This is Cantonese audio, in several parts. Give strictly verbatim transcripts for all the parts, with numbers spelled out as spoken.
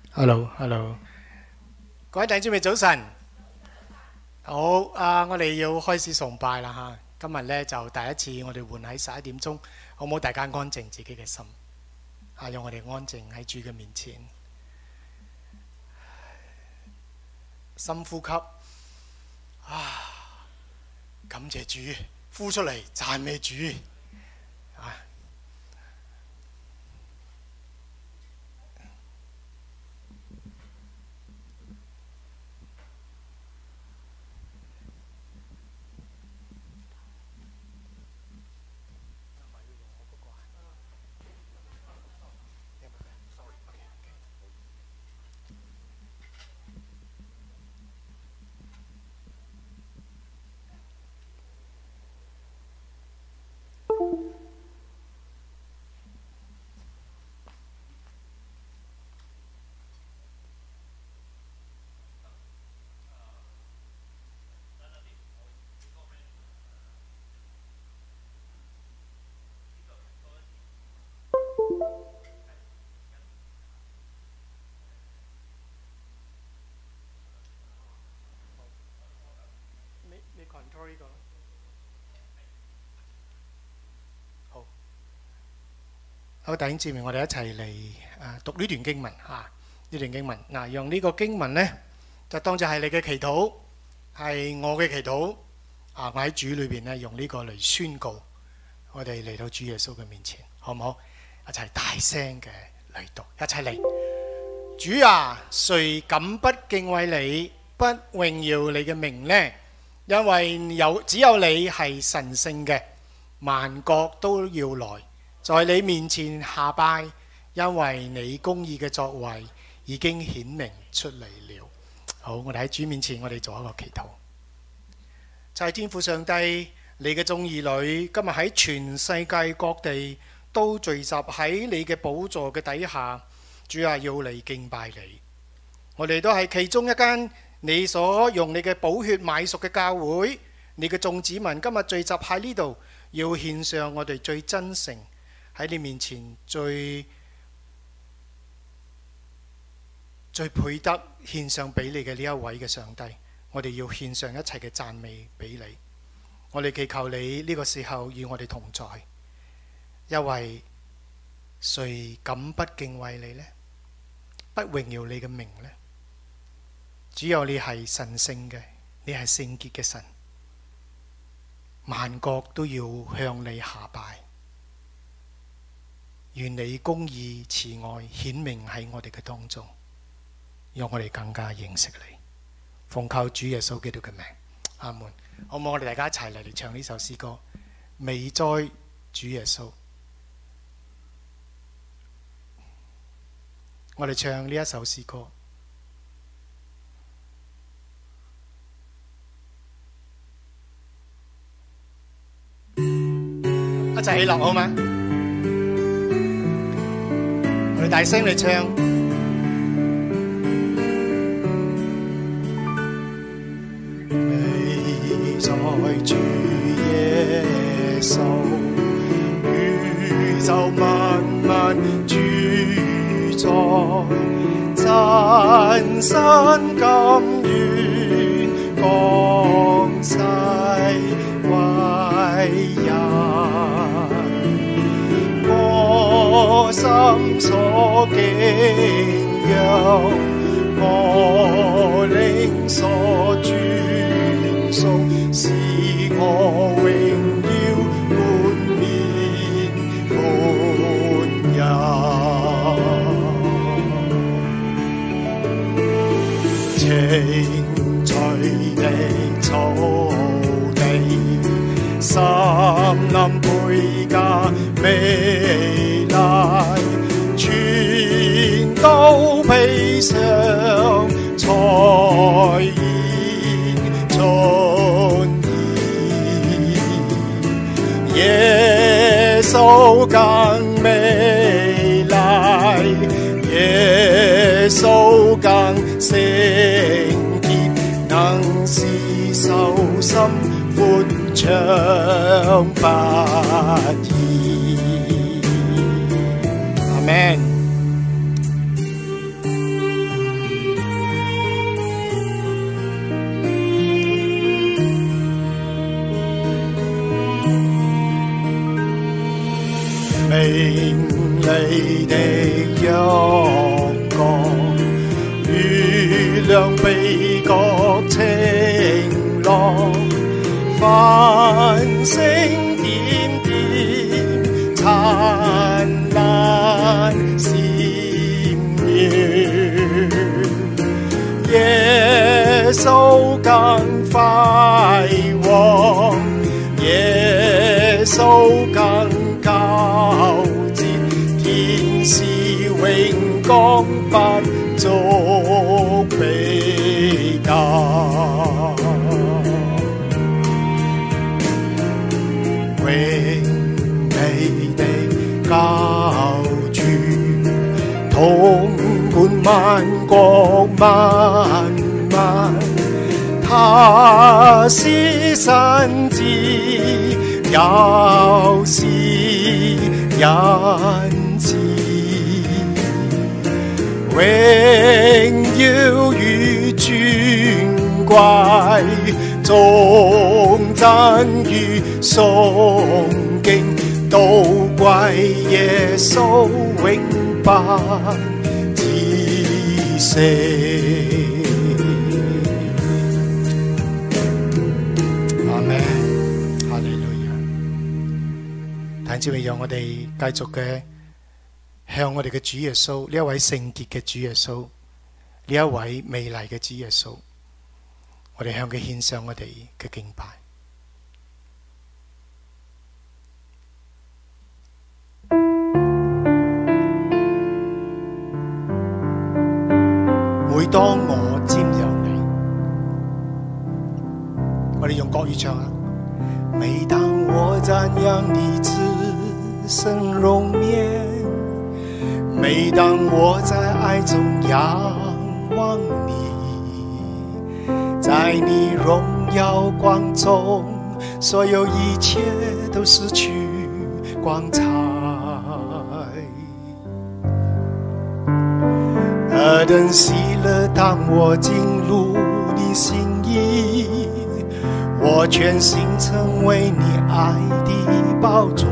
Hello，Hello， 各位弟兄姊妹早晨，好啊！我哋要開始崇拜啦嚇。今日咧就第一次我哋換喺十一點鐘，好唔好？大家安靜自己嘅心，啊，讓我哋安靜喺主嘅面前，深呼吸，啊，感謝主，呼出嚟讚美主，啊！好，好，弟兄姊妹，我哋一齊嚟誒讀呢段經文嚇，呢段經文嗱，用呢個經文咧，就當作係你嘅祈禱，係我嘅祈禱啊！我喺主裏邊咧，用呢個嚟宣告，我哋嚟到主耶穌嘅面前，好唔好？一齊大聲嘅嚟讀，一齊嚟。主啊，誰敢不敬畏你，不榮耀你嘅名呢？因為有只有你係神聖嘅，萬國都要來在你面前下拜，因為你公義嘅作為已經顯明出嚟了。好，我哋喺主面前，我哋做一個祈禱。就係天父上帝，你嘅眾兒女今日喺全世界各地都聚集喺你嘅寶座嘅底下，主啊，要嚟敬拜你。我哋都係其中一間你所用你嘅寶血買贖嘅教會，你嘅眾子民今日聚集喺呢度，要獻上我哋最真誠喺你面前最最配得獻上俾你嘅呢一位嘅上帝，我哋要獻上一切嘅讚美俾你。我哋祈求你呢個時候與我哋同在，因為誰敢不敬畏你呢？不榮耀你嘅名呢？只有你係神聖嘅，你係聖潔嘅神，萬國都要向你下拜。願你公義慈愛顯明喺我哋嘅當中，讓我哋更加認識你。奉靠主耶穌基督嘅名，阿門。好唔好？我哋大家一齊嚟嚟唱呢首詩歌，美哉主耶穌。我哋唱呢一首詩歌。一齊起立好嗎？我哋大聲嚟唱。美哉主耶穌，宇宙萬萬主宰，真身甘願降世為人。我心所敬仰，我靈所尊崇，是我榮耀冠冕滿人。情隨地草地，森林倍加美麗，全都披上彩煙春意。耶穌更美麗，耶穌更聖潔，能使手心歡暢不已。阿們。 明你的陽光，月亮比角晴朗，繁星點點燦爛閃耀，耶穌更快旺，耶穌更高潔，天使永光不足比較，榮美的救主，統管萬國萬民，他是神子，又是人子，榮耀與尊貴，頌讚與崇敬，都歸耶穌永不止息。阿們，哈利路亞。但只係讓我哋繼續嘅向我哋嘅主耶穌，呢一位聖潔嘅主耶穌，呢一位美麗嘅主耶穌，我哋向佢獻上我哋嘅敬拜。每當我瞻仰你，我哋用國語唱啊！每當我瞻仰你至聖容面，每當我在愛中仰望你，在你榮耀光中，所有一切都失去光彩。何等喜樂，當我進入你心意，我全心成為你愛的寶座，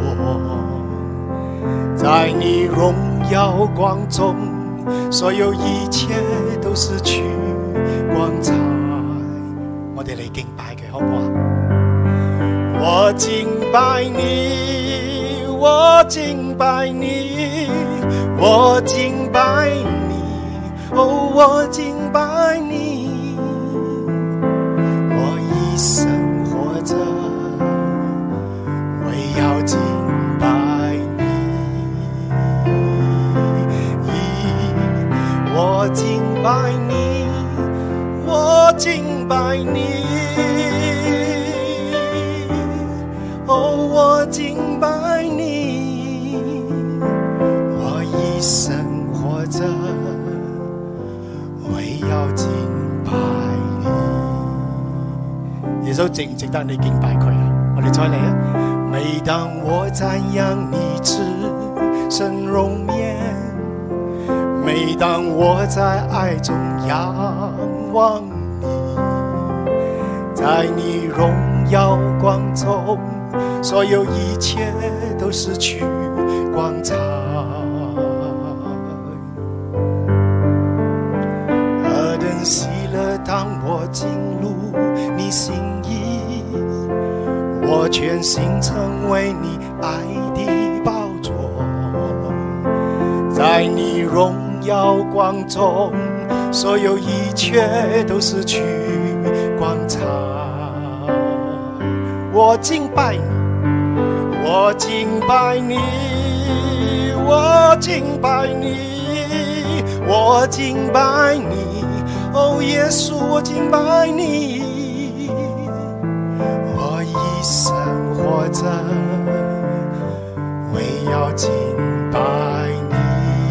在你榮耀光中，所有一切都失去光彩。我哋嚟敬拜佢好唔好啊？我敬拜你，我敬拜你，我敬拜你，哦，我敬拜你，我一生活着為要敬拜你，我敬拜你，我敬拜你，哦，我敬拜你，我一生活着為要敬拜你。耶穌值唔值得你敬拜佢啊？我哋再嚟啊！每當我瞻仰你至聖容面，每當我在愛中仰望你，在你榮耀光中，所有一切都失去光彩。何等喜樂，當我進入你心意，我全心成為你愛的寶座，在你榮耀光中，所有一切都失去光彩。我敬拜你，我敬拜你，我敬拜你，我敬拜你，哦，耶穌，我敬拜你，我一生活着為要敬拜你，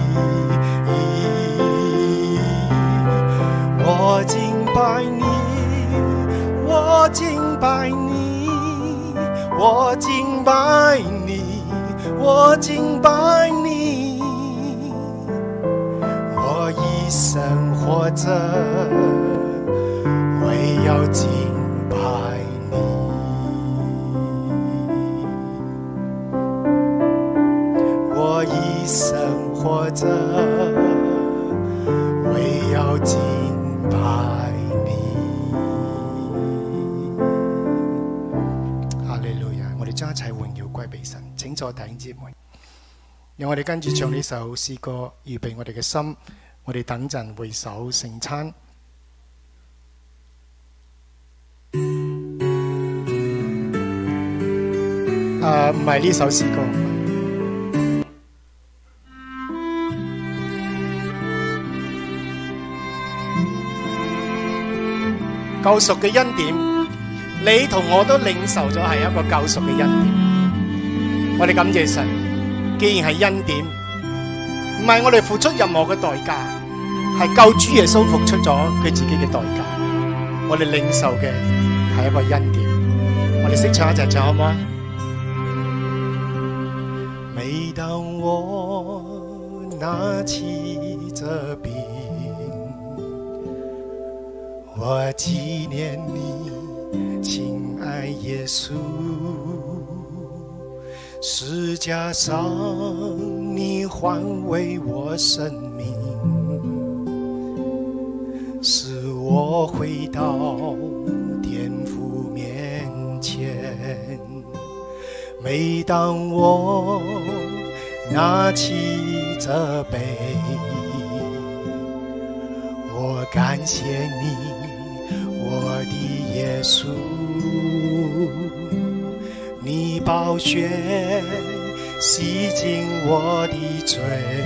我敬拜你，我敬拜你，我敬拜你，我敬拜你，我一生活着為要敬拜你， 生活着，唯要敬拜你。哈利路亞！我哋將一切榮耀歸俾神。請坐弟兄姊妹，讓我哋跟住唱呢首詩歌，預備我哋嘅心。我哋等陣會守聖餐。誒，唔係呢首詩歌。救贖嘅恩典，你同我都領受咗係一個救贖嘅恩典。我哋感謝神，既然係恩典，唔係我哋付出任何嘅代價，係救主耶穌付出咗佢自己嘅代價。我哋領受嘅係一個恩典。我哋識唱一齊唱好唔好啊？每當我拿起這餅，我紀念你，親愛耶穌，十架上你換為我生命，使我回到天父面前。每當我拿起這杯，我感謝你，我的耶穌，你寶血洗淨我的罪，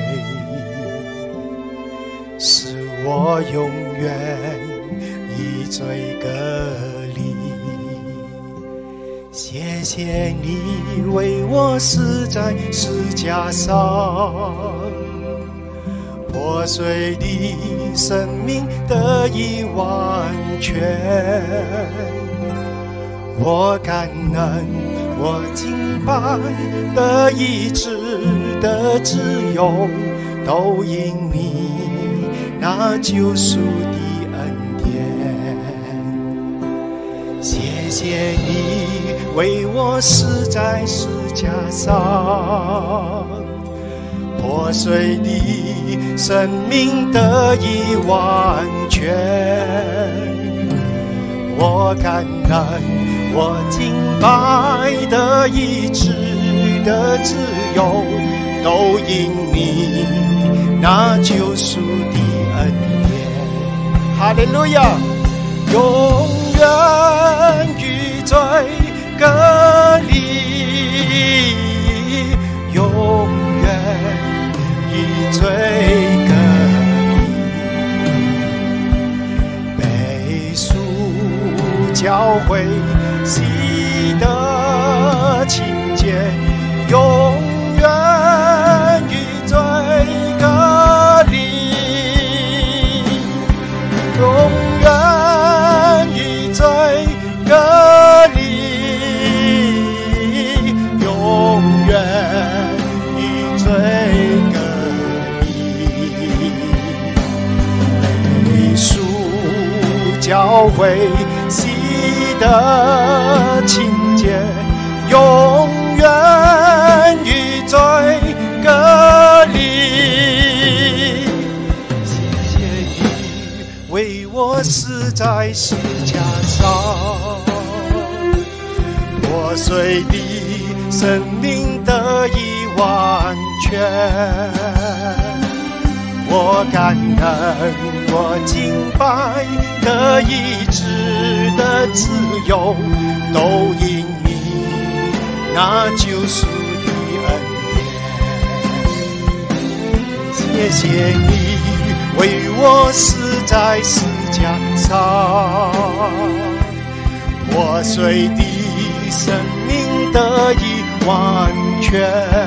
使我永遠與罪隔離。謝謝你為我死在十架上，破碎的生命得以完全。我感恩，我敬拜，得醫治，得自由，都因你那救贖的恩典。謝謝你為我死在十架上，破碎的生命得以完全。我感恩，我敬拜，得醫治，得自由，都因你那救贖的恩典。哈利路亞！永遠與罪隔離，永遠與罪隔離，被贖教會喜得清潔，永遠與罪隔離，永遠與罪隔離，永遠與罪隔離，被贖教會喜得清潔，永遠與罪隔離。謝謝你為我死在十架上，破碎的生命得以完全。我感恩，我敬拜，得醫治，得自由，都因你那救贖的恩典。謝謝你為我死在十架上，破碎的生命得以完全。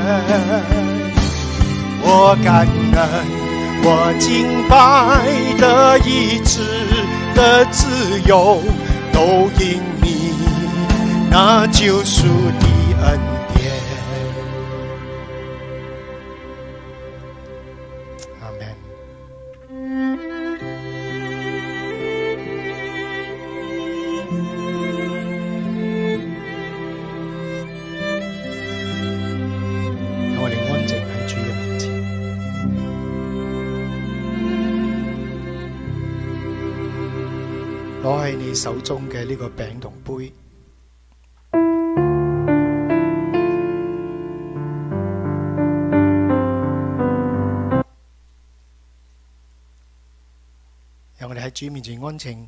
我感恩，我敬拜，得醫治，得自由，都因你那救贖的恩典。阿們。我哋安靜喺主嘅面前。 攞起你手中嘅呢個餅同杯。讓我哋喺主面前安靜。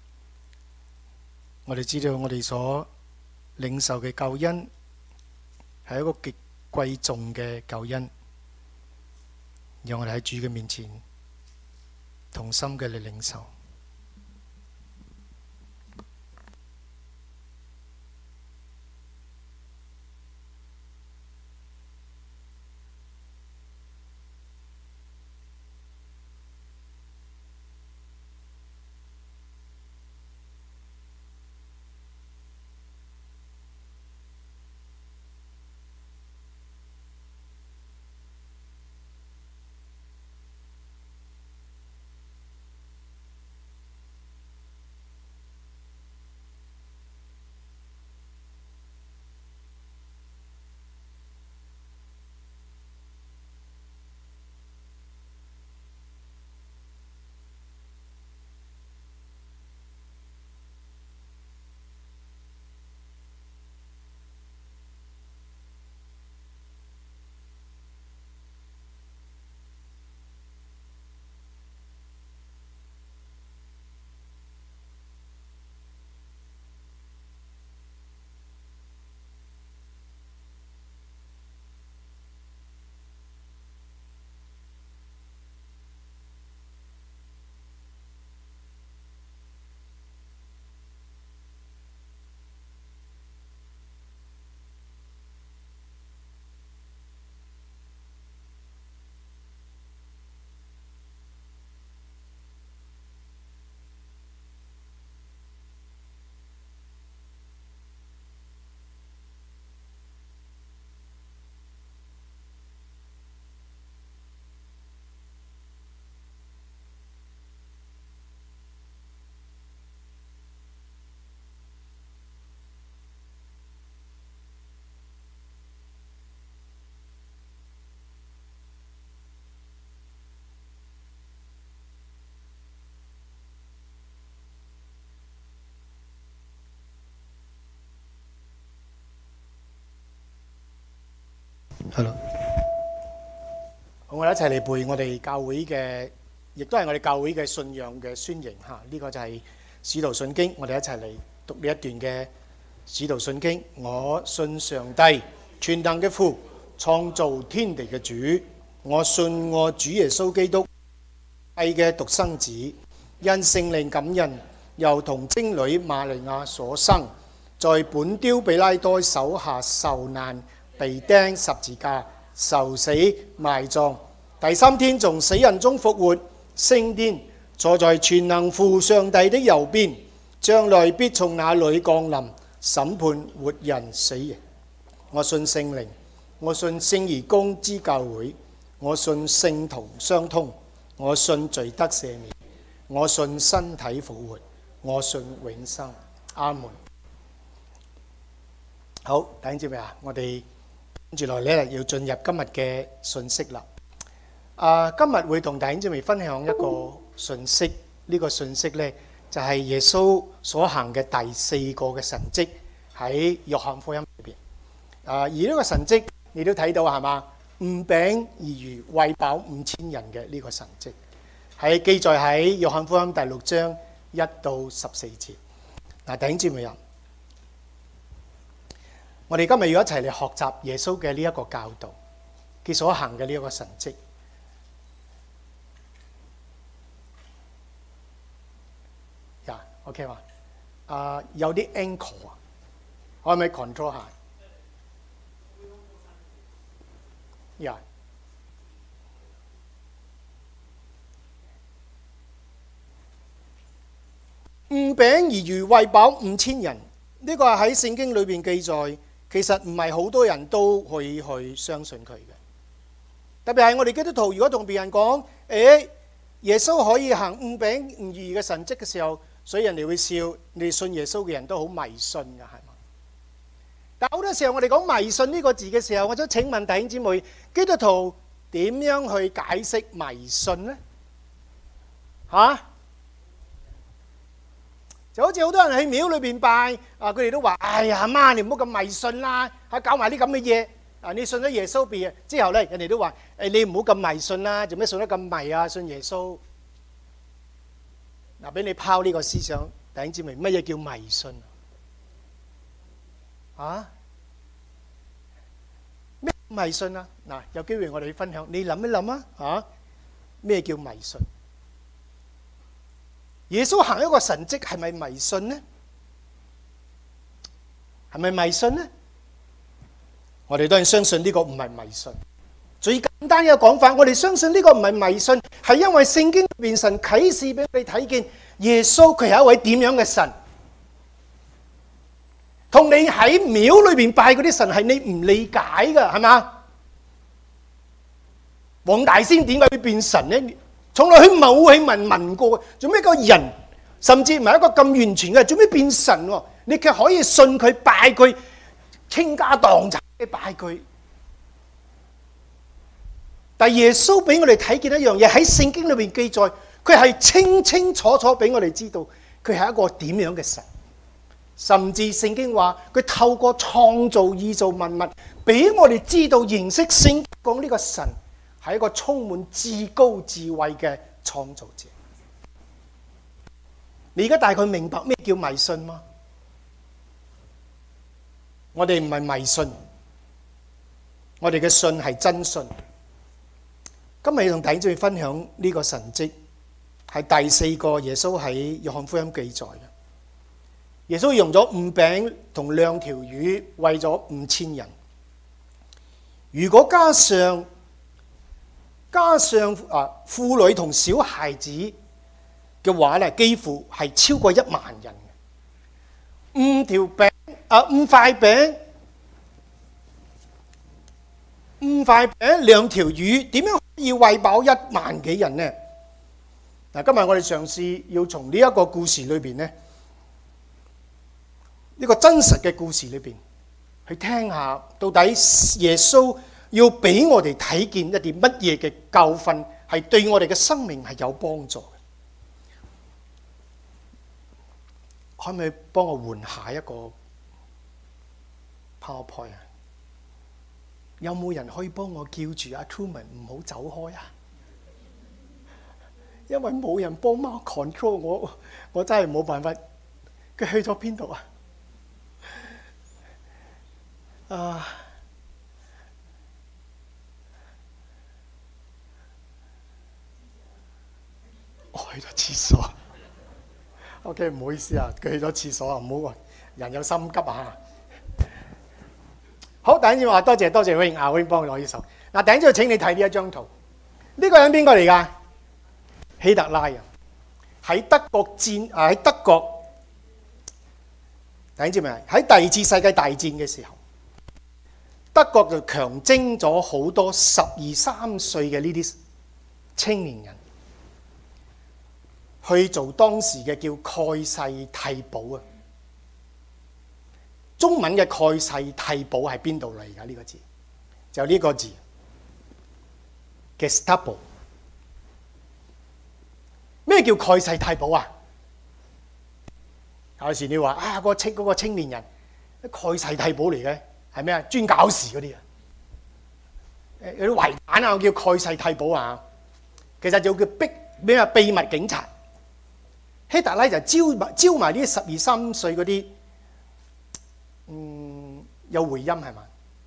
我哋知道我哋所領受嘅救恩係一個極貴重嘅救恩。讓我哋喺主嘅面前同心嘅嚟領受。係咯，好，我哋一齊嚟背我哋教會嘅，亦都係我哋教會嘅信仰嘅宣言嚇。呢個就係《使徒信經》，我哋一齊嚟讀呢一段嘅《使徒信經》。我信上帝，全能嘅父，創造天地嘅主。我信我主耶穌基督係嘅獨生子，因聖靈感孕，又同貞女瑪利亞所生，在本丟彼拉多手下受難，被釘十字架，受死埋葬，第三天從死人中復活，升天，坐在全能父上帝的右邊，將來必從那裏降臨，審判活人死人。我信聖靈，我信聖而公之教會，我信聖徒相通，我信罪得赦免，我信身體復活，我信永生。阿門。好，弟兄姊妹啊，我哋跟住落嚟咧，要進入今日嘅信息啦。啊，今日會同弟兄姊妹分享一個信息，呢個信息咧就係耶穌所行嘅第四個嘅神蹟喺約翰福音裏邊。啊，而呢個神蹟你都睇到係嘛？五餅二魚餵飽五千人嘅呢個神蹟，係記載喺約翰福音第六章一到十四節。嗱，弟兄姊妹啊，我哋今日要一齊嚟學習耶穌嘅呢一個教導，佢所行嘅呢一個神蹟。呀 ，OK 嘛？啊，有啲 anchor 啊，可唔可以 control 下？呀，五餅二魚餵飽五千人，呢個係喺聖經裏邊記載。其實唔係好多人都可以去相信佢嘅，特別係我哋基督徒，如果同別人講，誒耶穌可以行五餅五魚嘅神蹟嘅時候，所以人哋會笑，你信耶穌嘅人都好迷信㗎，係嘛？但好多時候我哋講迷信呢個字嘅時候，我想請問弟兄姊妹，基督徒點樣去解釋迷信呢？嚇？ 就好似好多人喺廟裏邊拜啊，佢哋都話：哎呀，阿媽你唔好咁迷信啦，嚇搞埋啲咁嘅嘢啊！你信咗耶穌別之後咧，人哋都話：誒你唔好咁迷信啦，做咩信得咁迷啊？信耶穌嗱，俾你拋呢個思想，弟兄姊妹，乜嘢叫迷信啊？咩迷信啊？嗱，有機會我哋分享，你諗一諗啊嚇，咩叫迷信？耶穌行一個神蹟係咪迷信呢？係咪迷信呢？我哋當然相信呢個唔係迷信。最簡單嘅講法，我哋相信呢個唔係迷信，係因為聖經裏邊神啟示俾你睇見，耶穌佢係一位點樣嘅神，同你喺廟裏邊拜嗰啲神係你唔理解㗎，係嘛？黃大仙點解會變神呢？從來佢冇去問問過，做咩個人，甚至唔係一個咁完全嘅，做咩變神喎？你卻可以信佢、拜佢、傾家蕩產嘅拜佢。但耶穌俾我哋睇見一樣嘢，喺聖經裏邊記載，佢係清清楚楚俾我哋知道，佢係一個點樣嘅神。甚至聖經話，佢透過創造宇宙萬物，俾我哋知道認識聖經講呢個神。係一個充滿至高智慧嘅創造者。你而家大概明白咩叫迷信嗎？我哋唔係迷信，我哋嘅信係真信。今日要同弟兄姊妹分享呢個神蹟，係第四個耶穌喺約翰福音記載嘅。耶穌用咗五餅同兩條魚餵咗五千人。如果加上加上啊婦女同小孩子嘅話咧，幾乎係超過一萬人嘅。五條餅啊，五塊餅，五塊餅兩條魚，點樣可以餵飽一萬幾人呢？嗱，今日我哋嘗試要從呢一個故事裏邊咧，呢個真實嘅故事裏邊去聽下，到底耶穌要俾我哋睇見一啲乜嘢嘅教訓，係對我哋嘅生命係有幫助嘅。可唔可以幫我換下一個 PowerPoint 啊？有冇人可以幫我叫住阿 Truman 唔好走開啊？因為冇人幫貓 control 我，我真係冇辦法。佢去咗邊度啊？啊！我去咗廁所。OK， 唔好意思啊，佢去咗廁所啊，唔好話人有心急啊。好，第一句話多謝多謝永亞永幫我攞呢手。嗱，第一句請你睇呢一張圖，呢個人邊個嚟㗎？希特拉啊，喺德國戰啊喺德國，第一知未？喺第二次世界大戰嘅時候，德國就強徵咗好多十二三歲嘅呢啲青年人。去做當時嘅叫蓋世太保啊！中文嘅蓋世太保係邊度嚟㗎？呢個字就呢個字 Gestapo。咩叫蓋世太保啊？有時你話啊，個青嗰個青年人蓋世太保嚟嘅係咩啊？專搞事嗰啲啊！誒有啲違反啊，我叫蓋世太保啊！其實就叫逼咩啊？秘密警察。希特拉就招埋招埋呢十二三歲嗰啲，嗯，有回音係嘛？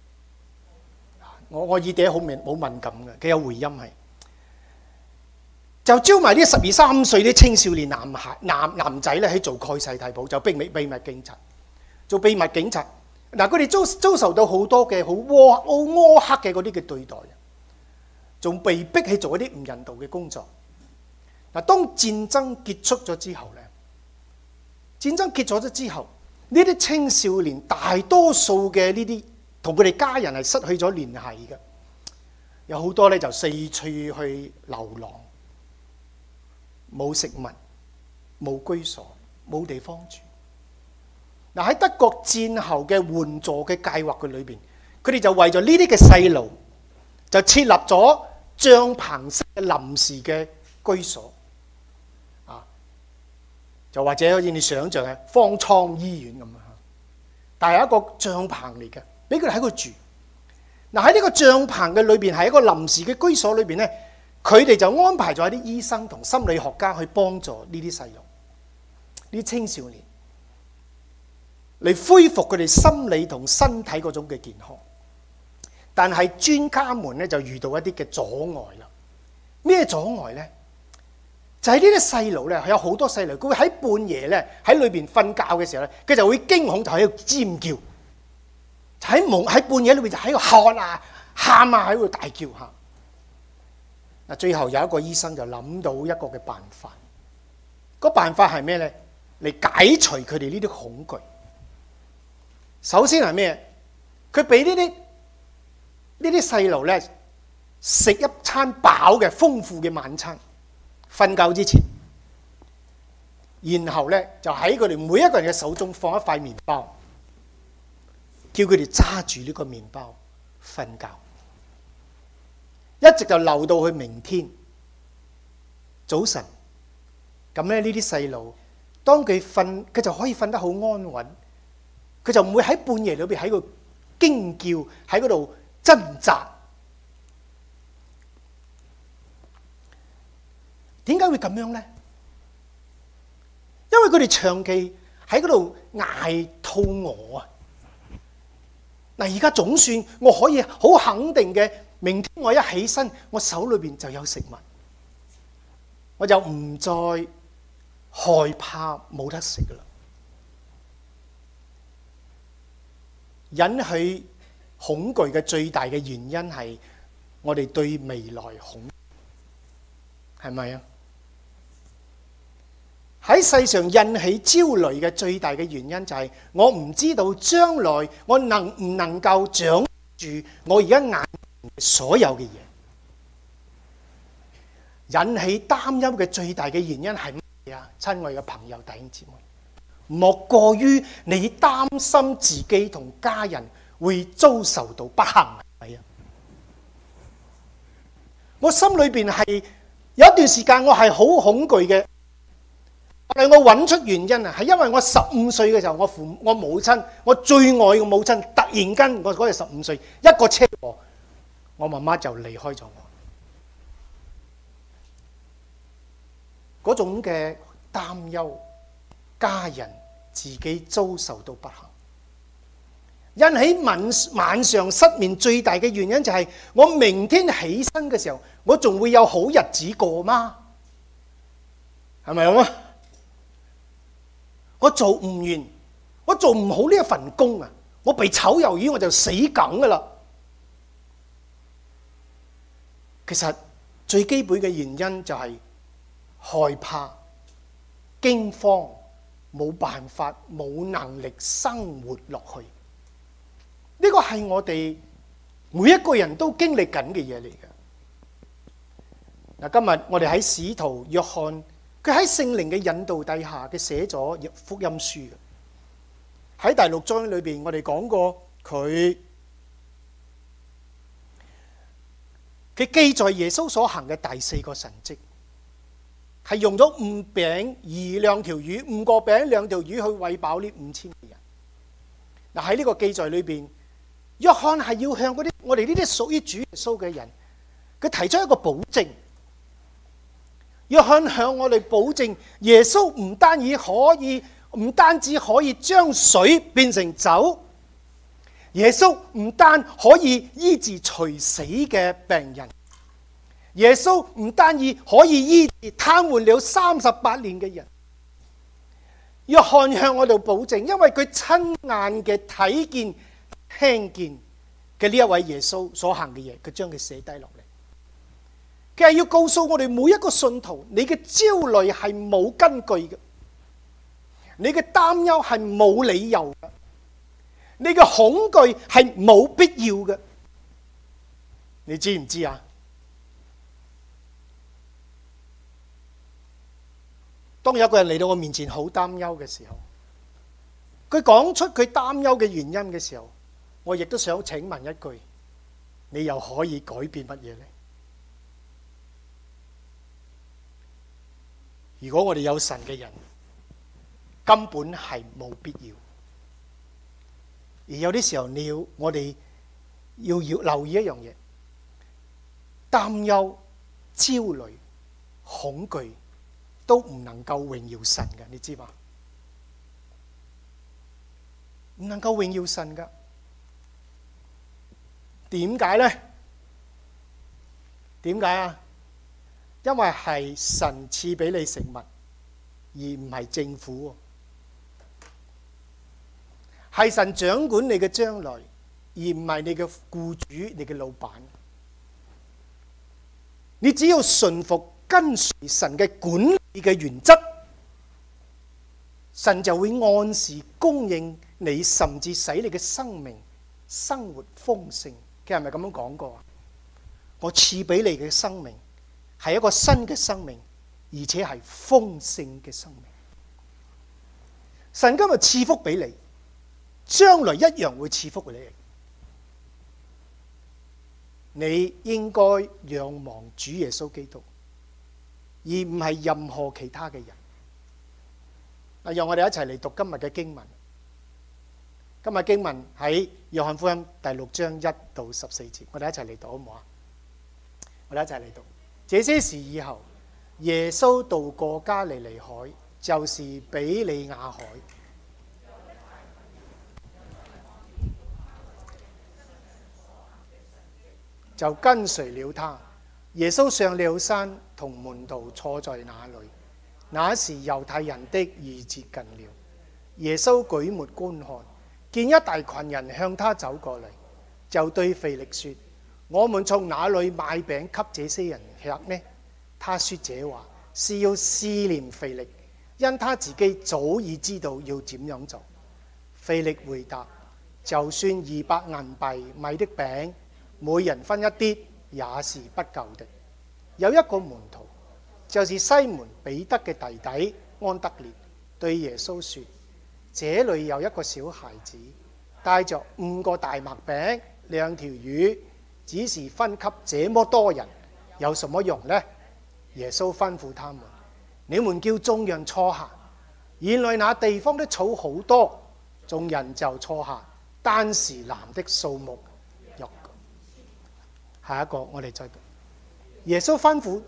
我我耳嗲好敏好敏感嘅，佢有回音係，就招埋呢十二三歲啲青少年男孩男男仔咧去做蓋世太保，就秘密秘密警察，做秘密警察。嗱，佢哋遭遭受到好多嘅好苛好苛刻嘅嗰啲嘅對待，仲被逼去做一啲唔人道嘅工作。嗱，當戰爭結束咗之後咧，戰爭結束咗之後，呢啲青少年大多數嘅呢啲同佢哋家人係失去咗聯繫嘅，有好多咧就四處去流浪，冇食物、冇居所、冇地方住。嗱，喺德國戰後嘅援助嘅計劃嘅裏邊，佢哋就為咗呢啲嘅細路，就設立咗帳篷式嘅臨時嘅居所。 就或者好似你想象嘅方艙醫院咁啊，但係一個帳篷嚟嘅，俾佢哋喺度住。嗱，喺呢個帳篷嘅裏邊係一個臨時嘅居所裏邊咧，佢哋就安排咗一啲醫生同心理學家去幫助呢啲細路、呢啲青少年嚟恢復佢哋心理同身體嗰種嘅健康。但係專家們咧就遇到一啲嘅阻礙啦。咩阻礙咧？就係呢啲細路咧，有好多細路，佢會喺半夜咧喺裏邊瞓覺嘅時候咧，佢就會驚恐，就喺度尖叫，就喺夢喺半夜裏邊就喺度喊啊喊啊喺度大叫嚇。嗱，最後有一個醫生就諗到一個嘅辦法，個辦法係咩咧？嚟解除佢哋呢啲恐懼。首先係咩？佢俾呢啲呢啲細路咧食一餐飽嘅豐富嘅晚餐。瞓覺之前，然後咧就喺佢哋每一個人嘅手中放一塊麵包，叫佢哋揸住呢個麵包瞓覺，一直就留到去明天早晨。咁咧呢啲細路，當佢瞓，佢就可以瞓得好安穩，佢就唔會喺半夜裏邊喺度驚叫，喺嗰度掙扎。點解會咁樣呢？因為佢哋長期喺嗰度捱肚餓啊！嗱，而家總算我可以好肯定嘅，明天我一起身，我手裏邊就有食物，我就唔再害怕冇得食啦。引起恐懼嘅最大嘅原因係我哋對未來恐懼，係咪啊？喺世上引起焦慮嘅最大嘅原因就係我唔知道將來我能唔能夠掌握住我而家眼前所有嘅嘢。引起擔憂嘅最大嘅原因係乜嘢啊？親愛嘅朋友弟兄姊妹，莫過於你擔心自己同家人會遭受到不幸，係咪啊？我心裏邊係有一段時間我係好恐懼嘅。但係我揾出原因啊，係因為我十五歲嘅時候，我父我母親，我最愛嘅母親，突然間我嗰日十五歲，一個車禍，我媽媽就離開咗我。嗰種嘅擔憂，家人自己遭受到不幸，引起晚晚上失眠最大嘅原因就係我明天起身嘅時候，我仲會有好日子過嗎？係咪咁啊？我做唔完，我做唔好呢一份工啊！我被炒魷魚我就死梗噶啦。其實最基本嘅原因就係害怕、驚慌，冇辦法、冇能力生活落去。呢個係我哋每一個人都經歷緊嘅嘢嚟嘅。嗱，今日我哋喺使徒約翰。佢喺聖靈嘅引導底下，佢寫咗福音書嘅。喺第六章裏邊，我哋講過佢佢記載耶穌所行嘅第四個神蹟，係用咗五餅二兩條魚，五個餅兩條魚去餵飽呢五千人。嗱，喺呢個記載裏邊，約翰係要向嗰啲我哋呢啲屬於主耶穌嘅人，佢提出一個保證。約翰向我哋保證，耶穌唔單止可以，唔單止可以將水變成酒，耶穌唔單可以醫治垂死嘅病人，耶穌唔單止可以醫治癱瘓了三十八年嘅人。約翰向我哋保證，因為佢親眼嘅睇見、聽見嘅呢一位耶穌所行嘅嘢，佢將佢寫低落嚟。佢係要告訴我哋每一個信徒，你嘅焦慮係冇根據嘅，你嘅擔憂係冇理由嘅，你嘅恐懼係冇必要嘅。你知唔知啊？當有一個人嚟到我面前好擔憂嘅時候，佢講出佢擔憂嘅原因嘅時候，我亦都想請問一句，你又可以改變乜嘢呢？如果我哋有神嘅人， 根本係冇必要。而有啲時候，你要我哋要要留意一樣嘢，擔憂、焦慮、恐懼都唔能夠榮耀神嘅，你知嘛？唔能夠榮耀神噶。點解呢？點解啊？因為係神賜俾你食物，而唔係政府。係神掌管你嘅將來，而唔係你嘅僱主、你嘅老闆。你只要順服跟隨神嘅管理嘅原則，神就會按時供應你，甚至使你嘅生命生活豐盛。佢係咪咁樣講過啊？我賜俾你嘅生命係一個新嘅生命，而且係豐盛嘅生命。神今日賜福俾你，將來一樣會賜福俾你。你應該仰望主耶穌基督，而唔係任何其他嘅人。啊，讓我哋一齊嚟讀今日嘅經文。今日經文喺約翰福音第六章一到十四節，我哋一齊嚟讀好唔好啊？我哋一齊嚟讀。這些事以後，耶穌渡過加利利海，就是比利亞海。就跟隨了他。耶穌上了山，同門徒坐在那裏。那時猶太人的逾節近了。耶穌舉目觀看，見一大群人向他走過來，就對腓力說：我們從哪裏買餅給這些人吃呢？他說這話是要試驗腓力，因他自己早已知道要點樣做。腓力回答：就算二百銀幣米的餅，每人分一啲也是不夠的。有一個門徒，就是西門彼得嘅弟弟安德烈，對耶穌說：這裏有一個小孩子，帶着五個大麥餅、兩條魚，只是分給這麼多人，有什麼用呢？耶穌吩咐他們：你們叫眾人坐下。原來那地方的草好多，眾人就坐下，單是男的數目有。下一個我哋再讀。耶穌吩咐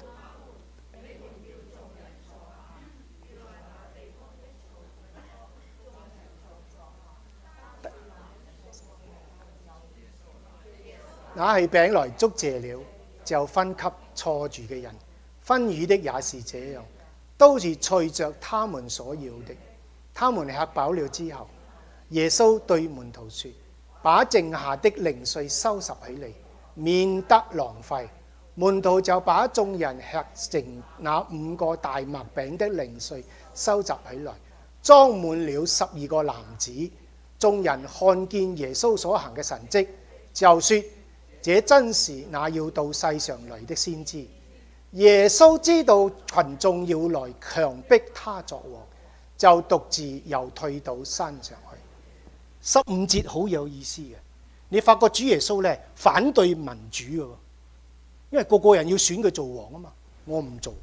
拿起餅來祝謝了，就分給坐住嘅人。分魚的也是這樣，都是隨着他們所要的。他們吃飽了之後，耶穌對門徒說：把剩下的零碎收拾起嚟，免得浪費。門徒就把眾人吃剩那五個大麥餅的零碎收集起來，裝滿了十二個籃子。眾人看見耶穌所行嘅神蹟，就說：這真是那要到世上來的先知。耶穌知道群眾要來強迫他作王，就獨自又退到山上去。十五節好有意思嘅，你發覺主耶穌咧反對民主嘅，因為個個人要選佢做王啊嘛，我唔做。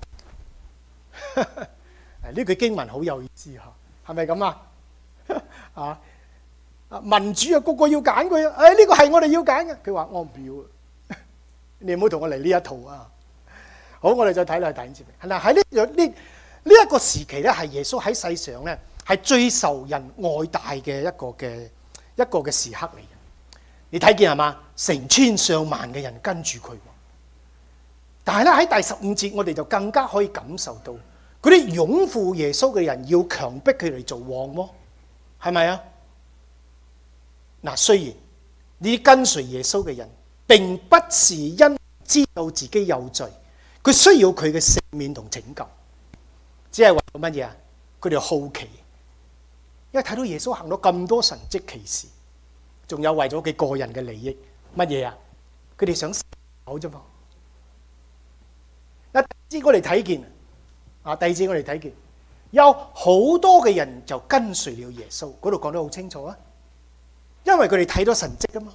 呢句經文好有意思嚇，係咪咁啊？啊！民主啊，個個要揀佢啊！誒，呢個係我哋要揀嘅。佢話我唔要，你唔好同我嚟呢一套啊！好，我哋再睇下第二節。嗱，喺呢呢呢一個時期咧，係耶穌喺世上咧係最受人愛戴嘅一個嘅一個嘅時刻嚟嘅。你睇見係嘛？成千上萬嘅人跟住佢。但係咧喺第十五節，我哋就更加可以感受到嗰啲擁護耶穌嘅人要強迫佢嚟做王喎，係咪啊？嗱，雖然呢啲跟隨耶穌嘅人並不是因知道自己有罪，佢需要佢嘅赦免同拯救，只係為咗乜嘢啊？佢哋好奇，因為睇到耶穌行到咁多神蹟奇事，仲有為咗佢個人嘅利益，乜嘢啊？佢哋想搞啫嘛。嗱，第二節我哋睇見啊，第二節我哋睇見有好多嘅人就跟隨了耶穌，嗰度講得好清楚啊。因為佢哋睇到神蹟啊嘛，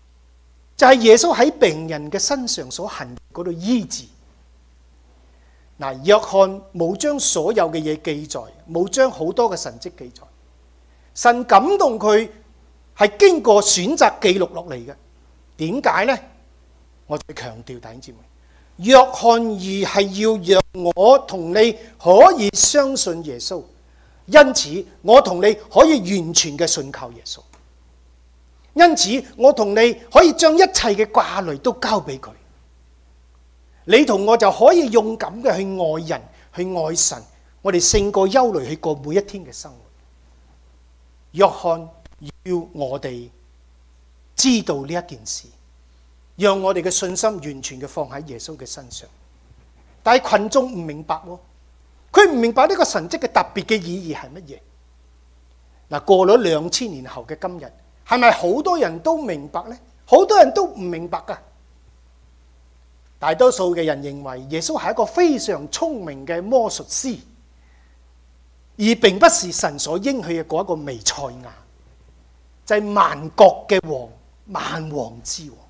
就係耶穌喺病人嘅身上所行嗰度醫治。 嗱，約翰冇將所有嘅嘢記載，冇將好多嘅神蹟記載。神感動佢係經過選擇記錄落嚟嘅。點解呢？我再強調，弟兄姊妹，約翰二係要讓我同你可以相信耶穌，因此我同你可以完全嘅信靠耶穌。因此我同你可以將一切嘅掛慮都交俾佢，你同我就可以勇敢嘅去愛人，去愛神，我哋勝過憂慮去過每一天嘅生活。約翰要我哋知道呢一件事，讓我哋嘅信心完全嘅放喺耶穌嘅身上。但係群眾唔明白喎，佢唔明白呢個神蹟嘅特別嘅意義係乜嘢。嗱，過咗兩千年後嘅今日，係咪好多人都明白呢？好多人都唔明白㗎。大多數嘅人認為耶穌係一個非常聰明嘅魔術師，而並不是神所應許嘅嗰一個彌賽亞，就係萬國嘅王，萬王之王。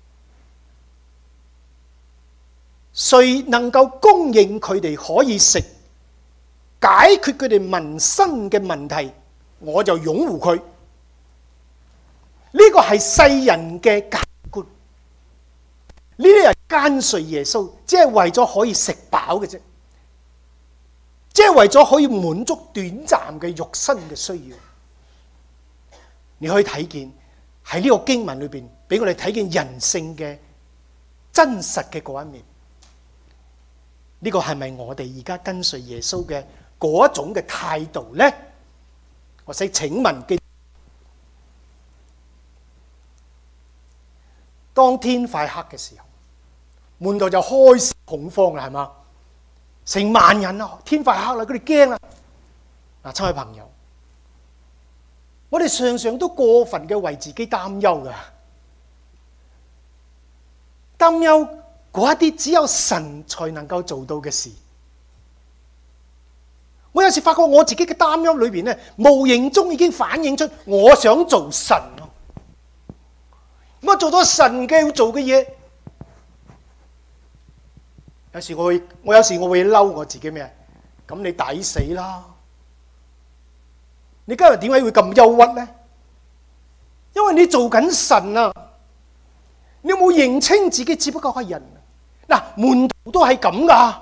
誰能夠供應佢哋可以食，解決佢哋民生嘅問題，我就擁護佢。呢個係世人嘅價值觀。呢啲人跟隨耶穌，只係為咗可以食飽嘅啫，即係為咗可以滿足短暫嘅肉身嘅需要。你可以睇見喺呢個經文裏邊，俾我哋睇見人性嘅真實嘅嗰一面。呢個係咪我哋而家跟隨耶穌嘅嗰一種嘅態度呢？我想請問，當天快黑嘅時候，門徒就開始恐慌啦，係嘛？成萬人啊，天快黑啦，佢哋驚啦。嗱，親愛朋友，我哋常常都過分嘅為自己擔憂噶，擔憂嗰一啲只有神才能夠做到嘅事。我有時發覺我自己嘅擔憂裏邊咧，無形中已經反映出我想做神咯。我做咗神嘅要做嘅嘢，有時我會，我有時我會嬲我自己咩？咁你抵死啦！你今日點解會咁憂鬱咧？因為你做緊神啊！你有冇認清自己只不過係人？嗱，門徒都係咁噶。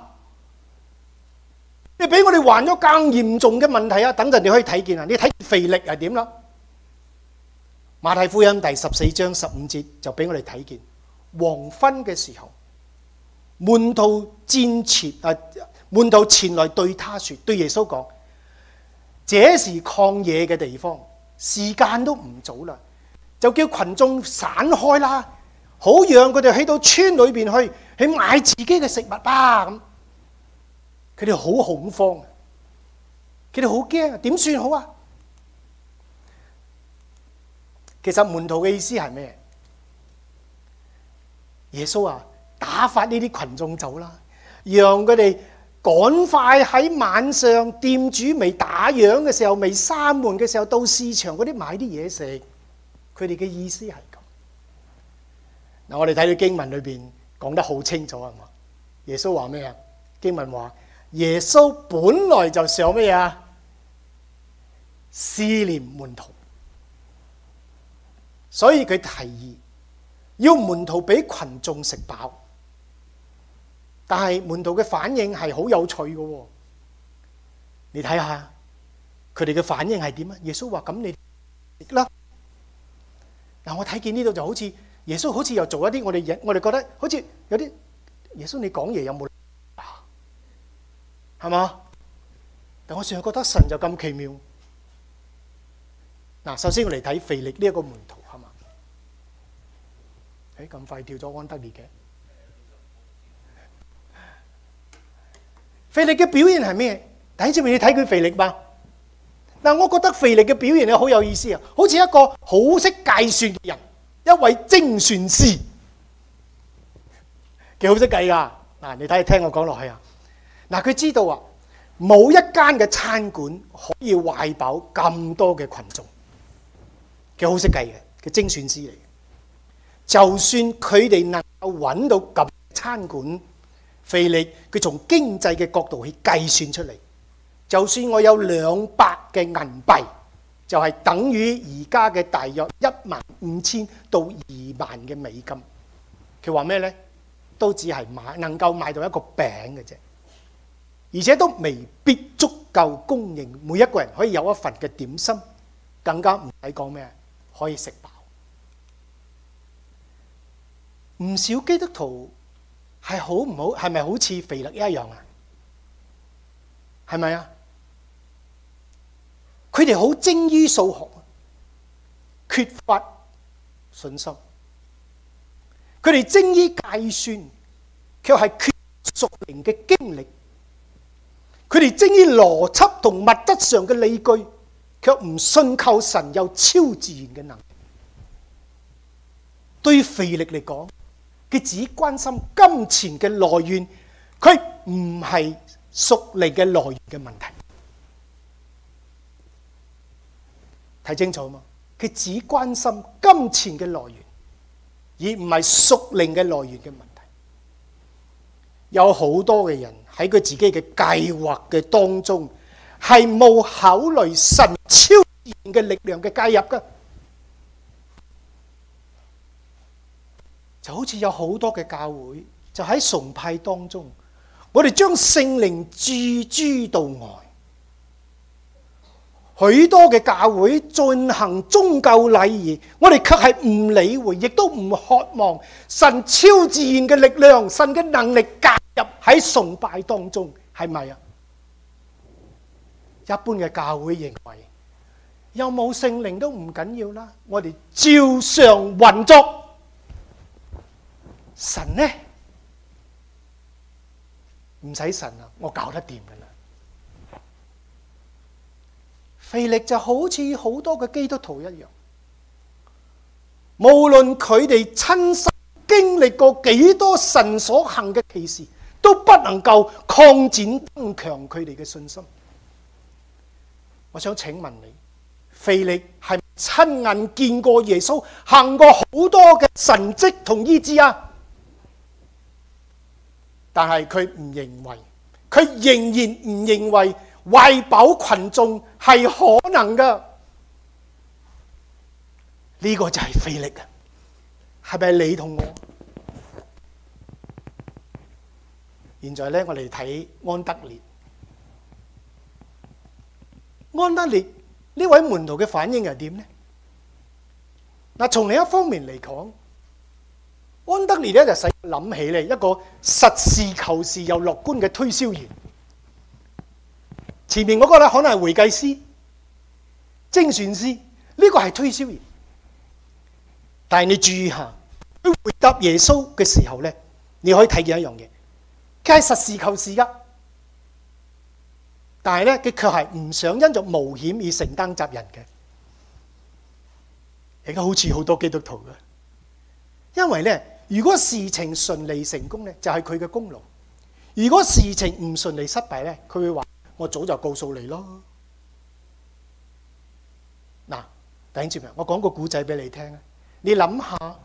你俾我哋患咗更嚴重嘅問題啊！等陣你可以睇見啊！你睇腓力係點啦？馬太福音第十四章十五節就俾我哋睇見，黃昏嘅時候，門徒戰前啊，門徒前來對他說，對耶穌講：這是曠野嘅地方，時間都唔早啦，就叫群眾散開啦，好讓佢哋去到村裏邊去，去買自己嘅食物吧。咁，佢哋好恐慌，佢哋好驚，點算好啊？其實門徒嘅意思係咩？耶穌啊，打發呢啲群眾走啦，讓佢哋趕快喺晚上店主未打烊嘅時候，未閂門嘅時候，到市場嗰啲買啲嘢食。佢哋嘅意思係咁。嗱，我哋睇到經文裏邊講得好清楚係嘛？耶穌話咩啊？經文話耶穌本來就想咩啊？試煉門徒。所以佢提議要門徒俾群眾食飽，但係門徒嘅反應係好有趣嘅喎。你睇下佢哋嘅反應係點啊？耶穌話：咁你食啦。嗱，我睇見呢度就好似耶穌好似又做一啲我哋我哋覺得好似有啲耶穌你講嘢有冇啊？係嘛？但我成日覺得神就咁奇妙。嗱，首先我嚟睇腓力呢一個門徒。誒，咁快跳咗安德烈嘅？腓力嘅表現係咩？弟兄姊妹，你睇佢腓力吧。嗱，我覺得腓力嘅表現咧好有意思啊，好似一個好識計算嘅人，一位精算師，幾好識計㗎。嗱，你睇聽我講落去啊。嗱，佢知道啊，冇一間嘅餐館可以餵飽咁多嘅群眾，幾好識計嘅，佢精算師嚟。就算佢哋能夠揾到咁餐館， 腓力佢從經濟嘅角度去計算出嚟，就算我有兩百嘅銀幣，就係等於而家嘅大約一萬五千到二萬嘅美金。佢話咩呢？都只係買能夠買到一個餅嘅啫，而且都未必足夠供應每一個人可以有一份嘅點心，更加唔使講咩，可以食飽。唔少基督徒係好唔好？係咪好似腓力一樣啊？係咪啊？佢哋好精於數學，缺乏信心。佢哋精於計算，卻係缺屬靈嘅經歷。佢哋精於邏輯同物質上嘅理據，卻唔信靠神有超自然嘅能力。對於腓力嚟講，佢只關心金錢嘅來源，佢唔係屬靈嘅來源嘅問題。睇清楚嘛？佢只關心金錢嘅來源，而唔係屬靈嘅來源嘅問題。有好多嘅人喺佢自己嘅計劃嘅當中，係冇考慮神超自然嘅力量嘅介入㗎。就好似有好多嘅教會，就喺崇拜當中，我哋將聖靈置諸度外。許多嘅教會進行宗教禮儀，我哋卻係唔理會，亦都唔渴望神超自然嘅力量、神嘅能力介入喺崇拜當中，係咪啊？一般嘅教會認為，有冇聖靈都唔緊要啦，我哋照常運作。神呢？唔使神啊，我搞得掂噶啦。腓力就好似好多嘅基督徒一樣，無論佢哋親身經歷過幾多神所行嘅奇事，都不能夠擴展增強佢哋嘅信心。我想請問你，腓力係親眼見過耶穌行過好多嘅神蹟同醫治啊？但係佢唔認為，佢仍然唔認為餵飽群眾係可能㗎。呢個就係腓力啊，係咪你同我？現在咧，我哋睇安德烈。安德烈呢位門徒嘅反應係點呢？嗱，從另一方面嚟講，安德烈咧就使我諗起咧一個實事求是又樂觀嘅推銷員。前面嗰個咧可能係會計師、精算師，呢個係推銷員。但係你注意下，佢回答耶穌嘅時候咧，你可以睇見一樣嘢，佢係實事求是噶，但係咧佢卻係唔想因着冒險而承擔責任嘅。而家好似好多基督徒嘅，因為咧。如果事情順利成功咧，就係佢嘅功勞；如果事情唔順利失敗咧，佢會話：我早就告訴你咯。嗱，弟兄姊妹，我講個故仔俾你聽啊！你諗下，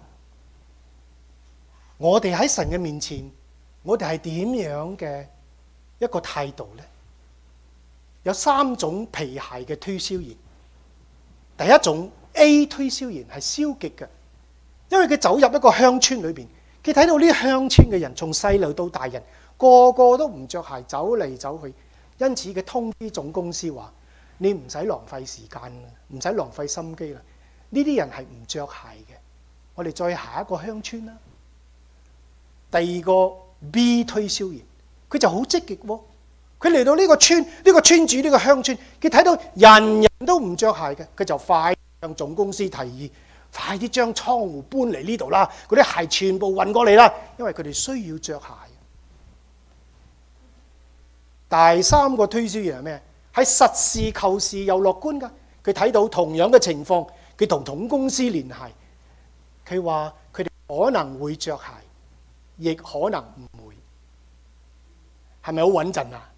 我哋喺神嘅面前，我哋係點樣嘅一個態度咧？有三種皮鞋嘅推銷員。第一種 A 推銷員係消極嘅。因為佢走入一個鄉村裏邊，佢睇到呢鄉村嘅人從細路到大人個個都唔着鞋走嚟走去，因此佢通知總公司話：你唔使浪費時間啦，唔使浪費心機啦。呢啲人係唔着鞋嘅，我哋再下一個鄉村啦。第二個 B 推銷員，佢就好積極喎。佢嚟到呢個村，呢個村主呢個鄉村，佢睇到人人都唔着鞋嘅，佢就快向總公司提議。快啲將倉庫搬嚟呢度啦！嗰啲鞋全部運過嚟啦，因為佢哋需要着鞋。第三個推銷員係咩？係實事求是又樂觀㗎。佢睇到同樣嘅情況，佢同總公司聯繫，佢話佢哋可能會着鞋，亦可能唔會。係咪好穩陣啊？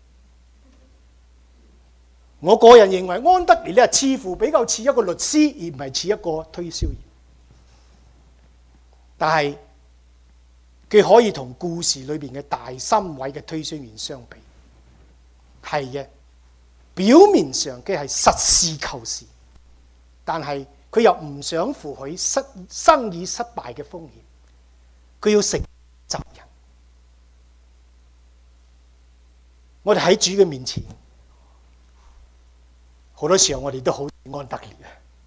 我個人認為安德烈咧，似乎比較似一個律師，而唔係似一個推銷員。但係佢可以同故事裏邊嘅大心位嘅推銷員相比。係嘅，表面上佢係實事求是，但係佢又唔想負起失生意失敗嘅風險，佢要承責任。我哋喺主嘅面前，好多時候我哋都好安得烈啊。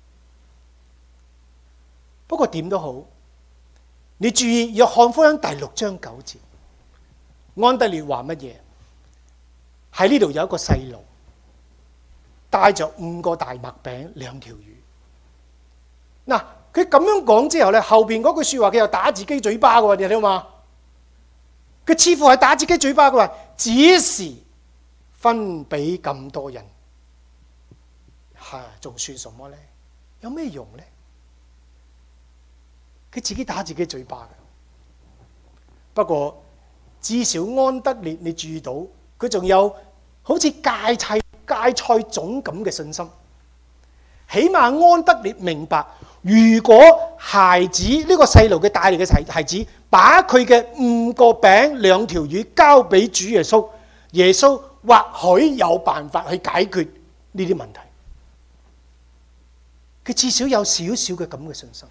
不過點都好，你注意約翰福音第六章九節，安得烈話乜嘢？喺呢度有一個細路帶着五個大麥餅兩條魚。嗱，佢咁樣講之後咧，後邊嗰句說話佢又打自己嘴巴嘅喎，你睇到嘛？佢似乎係打自己嘴巴嘅話，只是分俾咁多人，係仲算什麼咧？有咩用咧？佢自己打自己嘴巴嘅。不過至少安得烈，你注意到佢仲有好似芥菜芥菜種咁嘅信心。起碼安得烈明白，如果孩子呢、這個細路嘅帶嚟嘅孩子，把佢嘅五個餅兩條魚交俾主耶穌，耶穌或許有辦法去解決呢啲問題。佢至少有少少嘅咁嘅信心。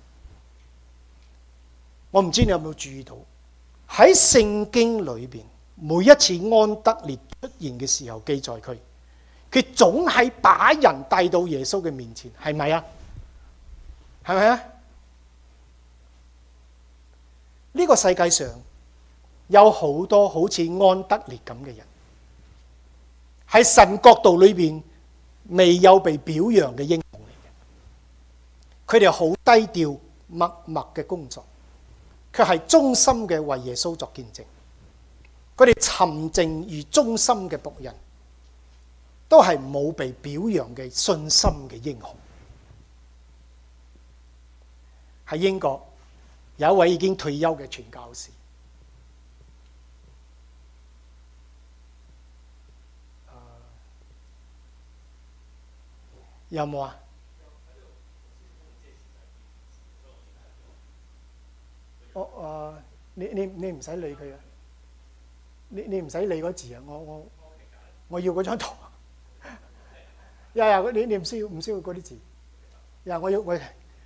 我唔知你有冇注意到，喺聖經裏邊，每一次安得烈出現嘅時候，記載佢。佢總係把人帶到耶穌嘅面前，係咪啊？係咪啊？呢個世界上有好多好似安得烈咁嘅人，喺神國度裏邊未有被表揚嘅英雄嚟嘅。佢哋好低調默默嘅工作，卻係忠心嘅為耶穌作見證。佢哋沉靜而忠心嘅僕人，都係冇被表揚嘅信心嘅英雄。喺英國有一位已經退休嘅傳教士，有冇啊？我誒，你你你唔使理佢啊！你你唔使理嗰字啊！我我我要嗰張圖。呀呀！你你唔需要唔需要嗰啲字？呀！我要我。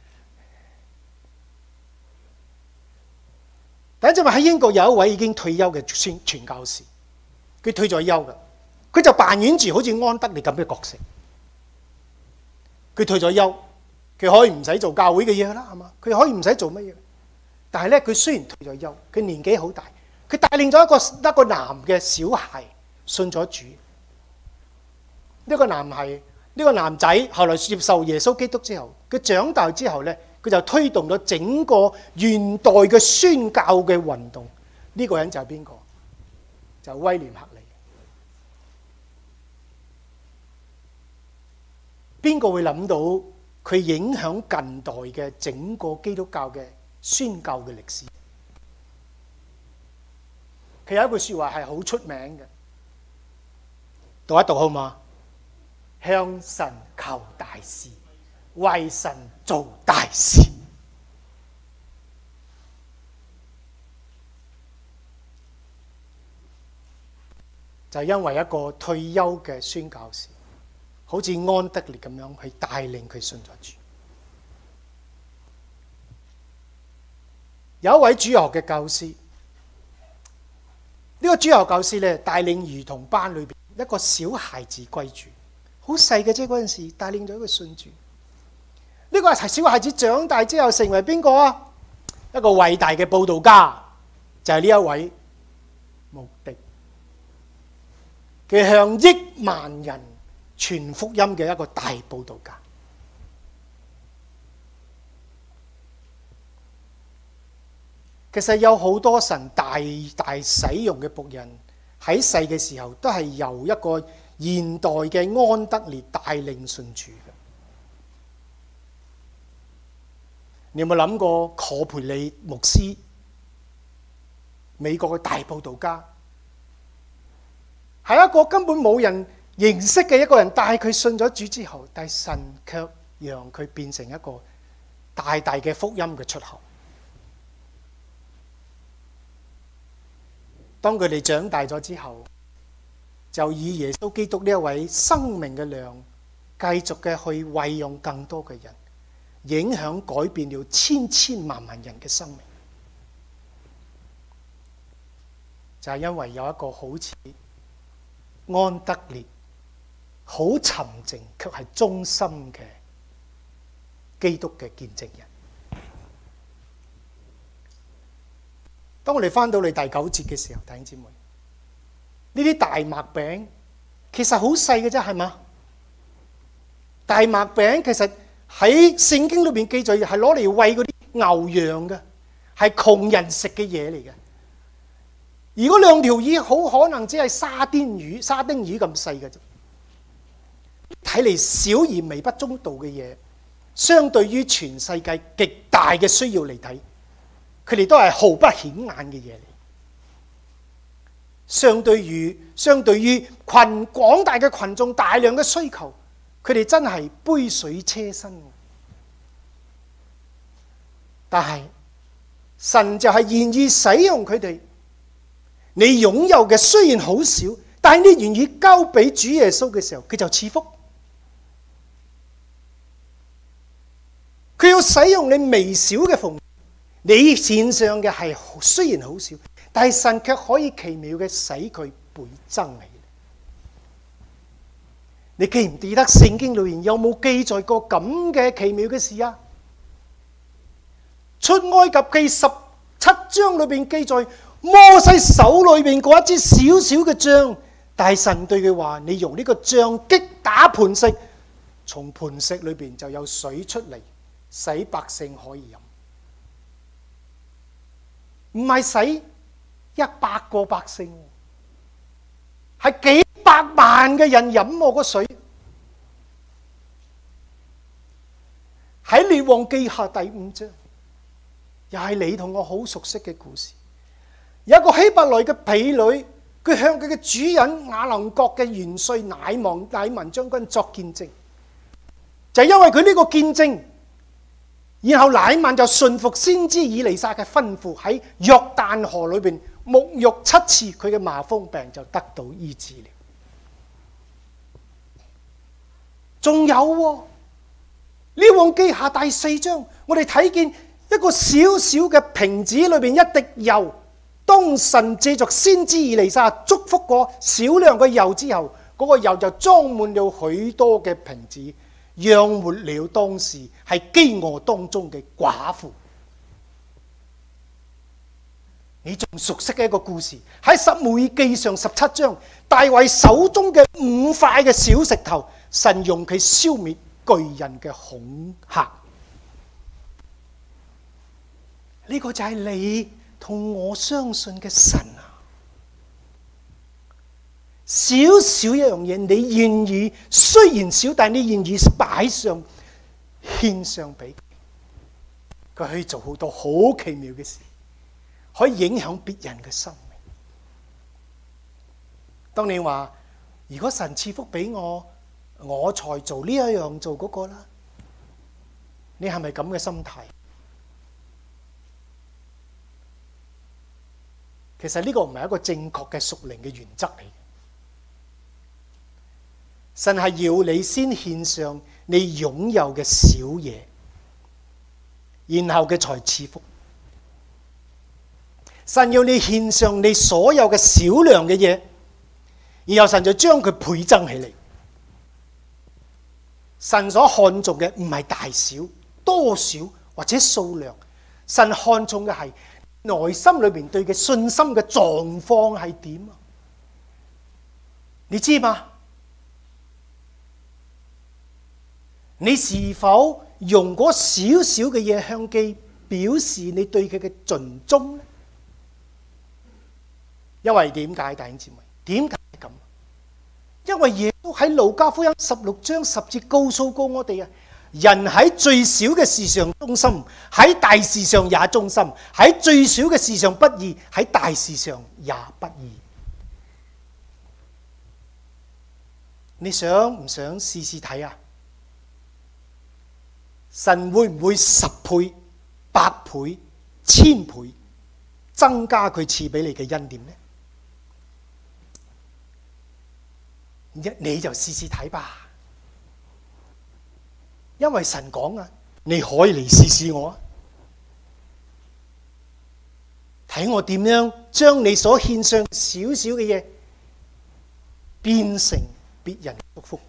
第一就話喺英國有一位已經退休嘅宣傳教士，佢退咗休㗎，佢就扮演住好似安得烈咁嘅角色。佢退咗休，佢可以唔使做教會嘅嘢啦，係嘛？佢可以唔使做乜嘢。但係咧，佢雖然退咗休，佢年紀好大，佢帶領咗一個一個男嘅小孩信咗主。呢個男係。呢個男仔後來接受耶穌基督之後，佢長大之後咧，佢就推動咗整個現代嘅宣教嘅運動。呢、這個人就係邊個？就係、威廉克利。邊個會諗到佢影響近代嘅整個基督教嘅宣教嘅歷史？佢有一句説話係好出名嘅，讀一讀好嘛？向神求大事，為神做大事。就因為一個退休嘅宣教士，好似安得烈咁樣去帶領佢信咗主。有一位主學嘅教師，呢、這個主學教師咧帶領兒童班裏邊一個小孩子歸主。好細嘅啫，嗰陣時帶領咗一個信主。呢個係小孩子長大之後成為邊個啊？一個偉大嘅佈道家，就係呢一位穆迪。佢向億萬人傳福音嘅一個大佈道家。其實有好多神大大使用嘅僕人喺世嘅時候，都係由一個現代嘅安得烈帶領信主嘅。你有冇諗過可培理牧師？美國嘅大佈道家，係一個根本冇人認識嘅一個人，帶佢信咗主之後，但係神卻讓佢變成一個大大嘅福音嘅出口。 當佢哋長大咗之後，就以耶穌基督呢一位生命嘅糧，繼續嘅去餵養更多嘅人，影響改變了千千萬萬人嘅生命。就係因為有一個好似安德烈，好沉靜卻係忠心嘅基督嘅見證人。當我哋翻到嚟第九節嘅時候，弟兄姊妹，呢啲大麥餅其實好細嘅啫，係嘛？大麥餅其實喺聖經裏邊記載係攞嚟餵嗰啲牛羊嘅，係窮人食嘅嘢嚟嘅。而嗰兩條魚好可能只係沙甸魚、沙丁魚咁細嘅啫。睇嚟小而微不足道嘅嘢，相對於全世界極大嘅需要嚟睇，佢哋都係毫不顯眼嘅嘢嚟。相對於相對於群廣大嘅群眾大量嘅需求，佢哋真係杯水車薪。但係神就係願意使用佢哋。你擁有嘅雖然好少，但係你願意交俾主耶穌嘅時候，佢就賜福。佢要使用你微小嘅奉獻，你獻上嘅係雖然好少，但係神卻可以奇妙嘅使佢倍增起嚟。你記唔記得聖經裏面有冇記載過咁嘅奇妙嘅事啊？出埃及記十七章裏邊記載。摩西手裏邊嗰一支小小嘅杖，但係神對佢話：你用呢個杖擊打磐石，從磐石裏邊就有水出嚟，使百姓可以飲。唔係使一百個百姓，係幾百萬嘅人飲我個水。喺列王記下第五章，又係你同我好熟悉嘅故事。有一個希伯來嘅婢女，佢向佢嘅主人亞能國嘅元帥乃望乃文將軍作見證，就係因為佢呢個見證，然後乃曼就順服先知以利沙嘅吩咐，喺約旦河裏邊沐浴七次，佢嘅麻風病就得到醫治了。仲有喎，列王記下第四章，我哋睇見一個小小嘅瓶子裏邊一滴油。當神借着先知以利沙祝福過少量嘅油之後，嗰、那個油就裝滿了許多嘅瓶子，養活了當時係飢餓當中嘅寡婦。你仲熟悉嘅一個故事，喺撒母耳記上十七章，大衛手中嘅五塊嘅小石頭，神用佢消滅巨人嘅恐嚇。呢、這個就係你同我相信嘅神啊！少少一樣嘢，你願意，雖然少，但你願意擺上獻上俾佢，佢可以做好多好奇妙嘅事，可以影響別人嘅生命。當你話如果神賜福俾我，我才做呢一樣做嗰個啦，你係咪咁嘅心態？其實呢個唔係一個正確嘅屬靈嘅原則嚟嘅。神係要你先獻上你擁有嘅小嘢，然後嘅才賜福。神要你獻上你所有嘅少量嘅嘢，然後神就將佢倍增起嚟。神所看重嘅唔係大小、多少或者數量，神看重嘅係內心裏面對嘅信心嘅狀況係點啊？你知嗎？你是否用嗰少少嘅嘢向基表示你對佢嘅盡忠呢？因為點解，弟兄姊妹？點解咁？因為耶穌喺路加福音十六章十節告訴過我哋啊，人喺最小嘅事上忠心，喺大事上也忠心；喺最小嘅事上不義，喺大事上也不義。你想唔想試試睇啊？神會唔會十倍、百倍、千倍增加佢賜俾你嘅恩典呢？ 一你就試試睇吧，因為神講啊，你可以嚟試試我啊，睇我點樣將你所獻上少少嘅嘢變成別人嘅祝福。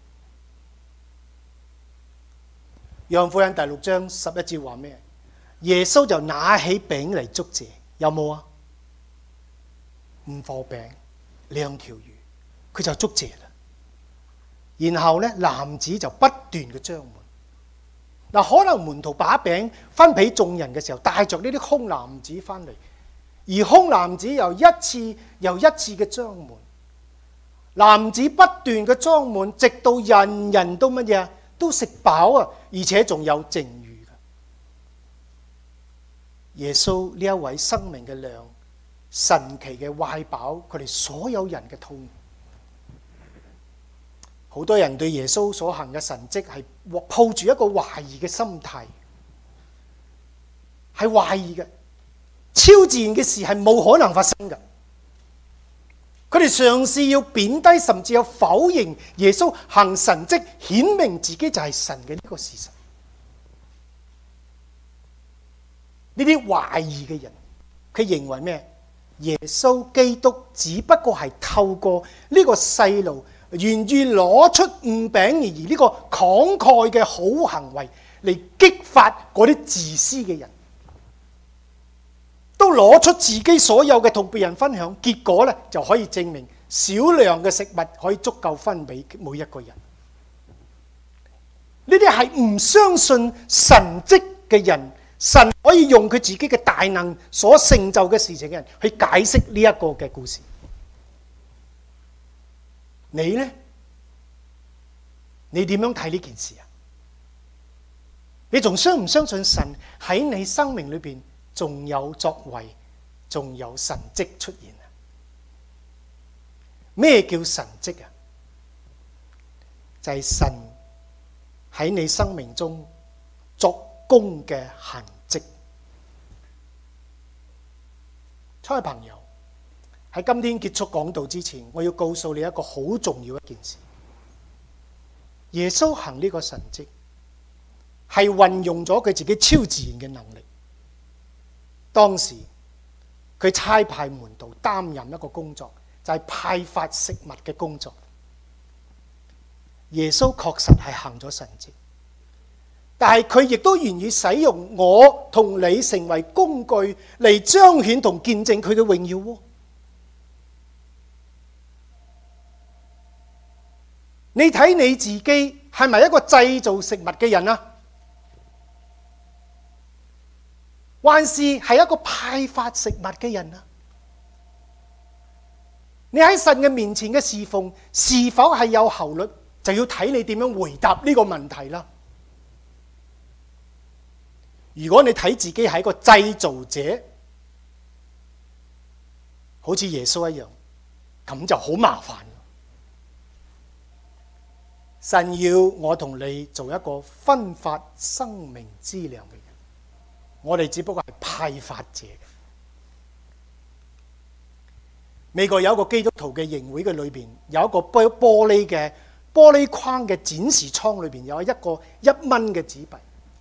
約翰福音第六章十一節話咩？耶穌就拿起餅嚟祝謝，有冇啊？五顆餅兩條魚，佢就祝謝啦。然後咧，男子就不斷嘅張滿。嗱，可能門徒把餅分俾眾人嘅時候，帶着呢啲空籃子翻嚟，而空籃子又一次又一次嘅裝滿，籃子不斷嘅裝滿，直到人人都乜嘢都食飽啊，而且仲有剩餘嘅。耶穌呢一位生命嘅糧，神奇嘅餵飽佢哋所有人嘅肚。好多人對耶穌所行嘅神蹟係抱住一個懷疑嘅心態，係懷疑嘅，超自然嘅事係冇可能發生嘅。佢哋嘗試要貶低，甚至有否認耶穌行神蹟，顯明自己就係神嘅呢個事實。呢啲懷疑嘅人，佢認為咩？耶穌基督只不過係透過呢個細路願意攞出五餅二魚呢個慷慨嘅好行為嚟激發嗰啲自私嘅人，都攞出自己所有嘅同別人分享，結果咧就可以證明少量嘅食物可以足夠分俾每一個人。呢啲係唔相信神蹟嘅人，神可以用佢自己嘅大能所成就嘅事情嘅人去解釋呢一個嘅故事。你呢？你點樣睇呢件事啊？你仲相唔相信神喺你生命裏邊仲有作為，仲有神蹟出現啊？咩叫神蹟啊？就係神喺你生命中作工嘅痕跡。親愛朋友，喺今天結束講道之前，我要告訴你一個好重要一件事。耶穌行呢個神蹟，係運用咗佢自己超自然嘅能力。當時佢差派門徒擔任一個工作，就係派發食物嘅工作。耶穌確實係行咗神蹟，但係佢亦都願意使用我同你成為工具嚟彰顯同見證佢嘅榮耀喎。你睇你自己係咪一個製造食物嘅人啊？還是係一個派發食物嘅人啊？你喺神嘅面前嘅侍奉是否係有效率，就要睇你點樣回答呢個問題啦。如果你睇自己係一個製造者，好似耶穌一樣，咁就好麻煩。神要我同你做一個分發生命之糧嘅人，我哋只不過係派發者。美國有一個基督徒嘅營會嘅裏邊，有一個玻玻璃嘅玻璃框嘅展示倉裏邊，有一個一蚊嘅紙幣，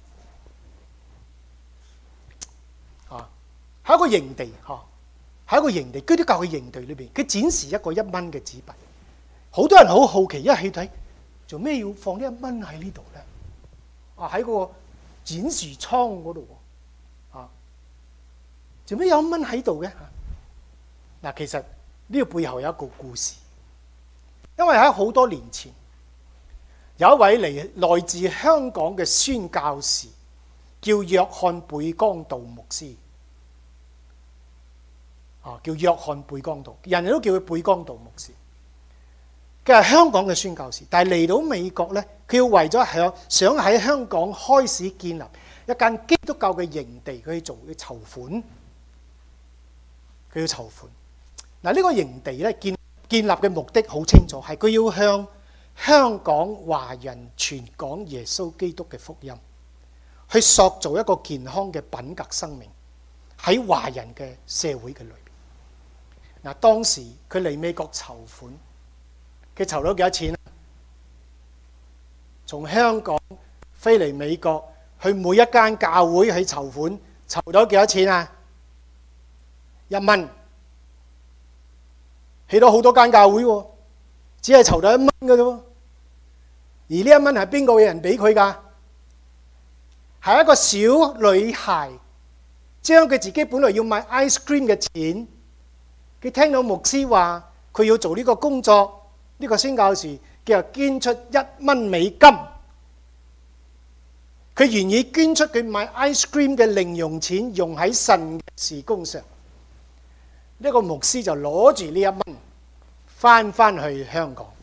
啊，喺一個營地，嚇，喺一個營地，基督教嘅營地裏邊，佢展示一個一蚊嘅紙幣，好多人好好奇，一去睇。做咩要放呢一蚊喺呢度咧？啊，喺個展示倉嗰度喎，啊，做咩有一蚊喺度嘅？嗱，其實呢個背後有一個故事，因為喺好多年前，有一位嚟來自香港嘅宣教士，叫約翰貝江道牧師，啊，叫約翰貝江道，人人都叫佢貝江道牧師。佢係香港嘅宣教士，但係嚟到美國咧，佢要為咗想想喺香港開始建立一間基督教嘅營地，佢去做嘅籌款，佢要籌款。嗱，呢個營地咧建建立嘅目的好清楚，係佢要向香港華人傳講耶穌基督嘅福音，去塑造一個健康嘅品格生命喺華人嘅社會嘅裏邊。嗱，當時佢嚟美國籌款。 佢籌到幾多錢啊？從香港飛嚟美國，去每一間教會去籌款，籌到幾多錢啊？一蚊，起到好多間教會喎，只係籌到一蚊嘅啫喎。而呢一蚊係邊個嘅人俾佢㗎？係一個小女孩將佢自己本來要買 ice cream 嘅錢，佢聽到牧師話佢要做呢個工作，呢個宣教士，佢就捐出一蚊美金。佢願意捐出佢買 ice cream 嘅零用錢，用喺神嘅事工上。呢個牧師就攞住呢一蚊翻返去香港。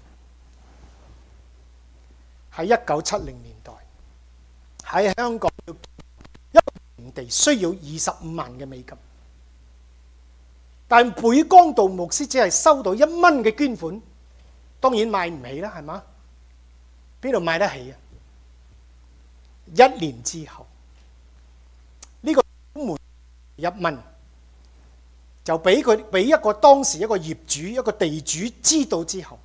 喺一九七零年代，喺香港要一個營地需要二十五萬嘅美金，但貝江道牧師只係收到一蚊嘅捐款，當然買唔起啦，係嘛？邊度買得起啊？一年之後，呢、這個門一蚊就俾佢俾一個當時一個業主一個地主知道之後，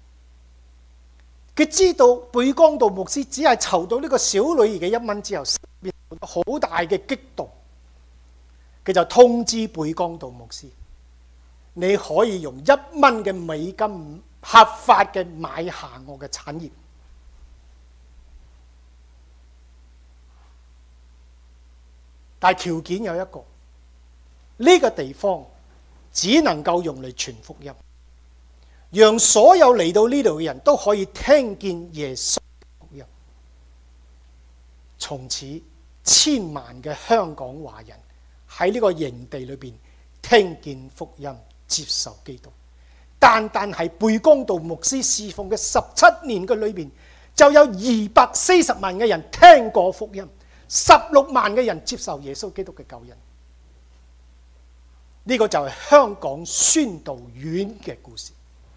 佢知道貝江道牧師只係籌到呢個小女兒嘅一蚊之後，變好大嘅激動，佢就通知貝江道牧師，你可以用一蚊嘅美金合法嘅買下我嘅產業。但係條件有一個，呢個地方只能夠用嚟傳福音，讓所有嚟到呢度嘅人都可以聽見耶穌福音。從此千萬嘅香港華人喺呢個營地裏邊聽見福音，接受基督。單單係貝江道牧師侍奉嘅十七年嘅裏邊，就有二百四十萬嘅人聽過福音，十六萬嘅人接受耶穌基督嘅救恩。呢、這個就係香港宣道院嘅故事。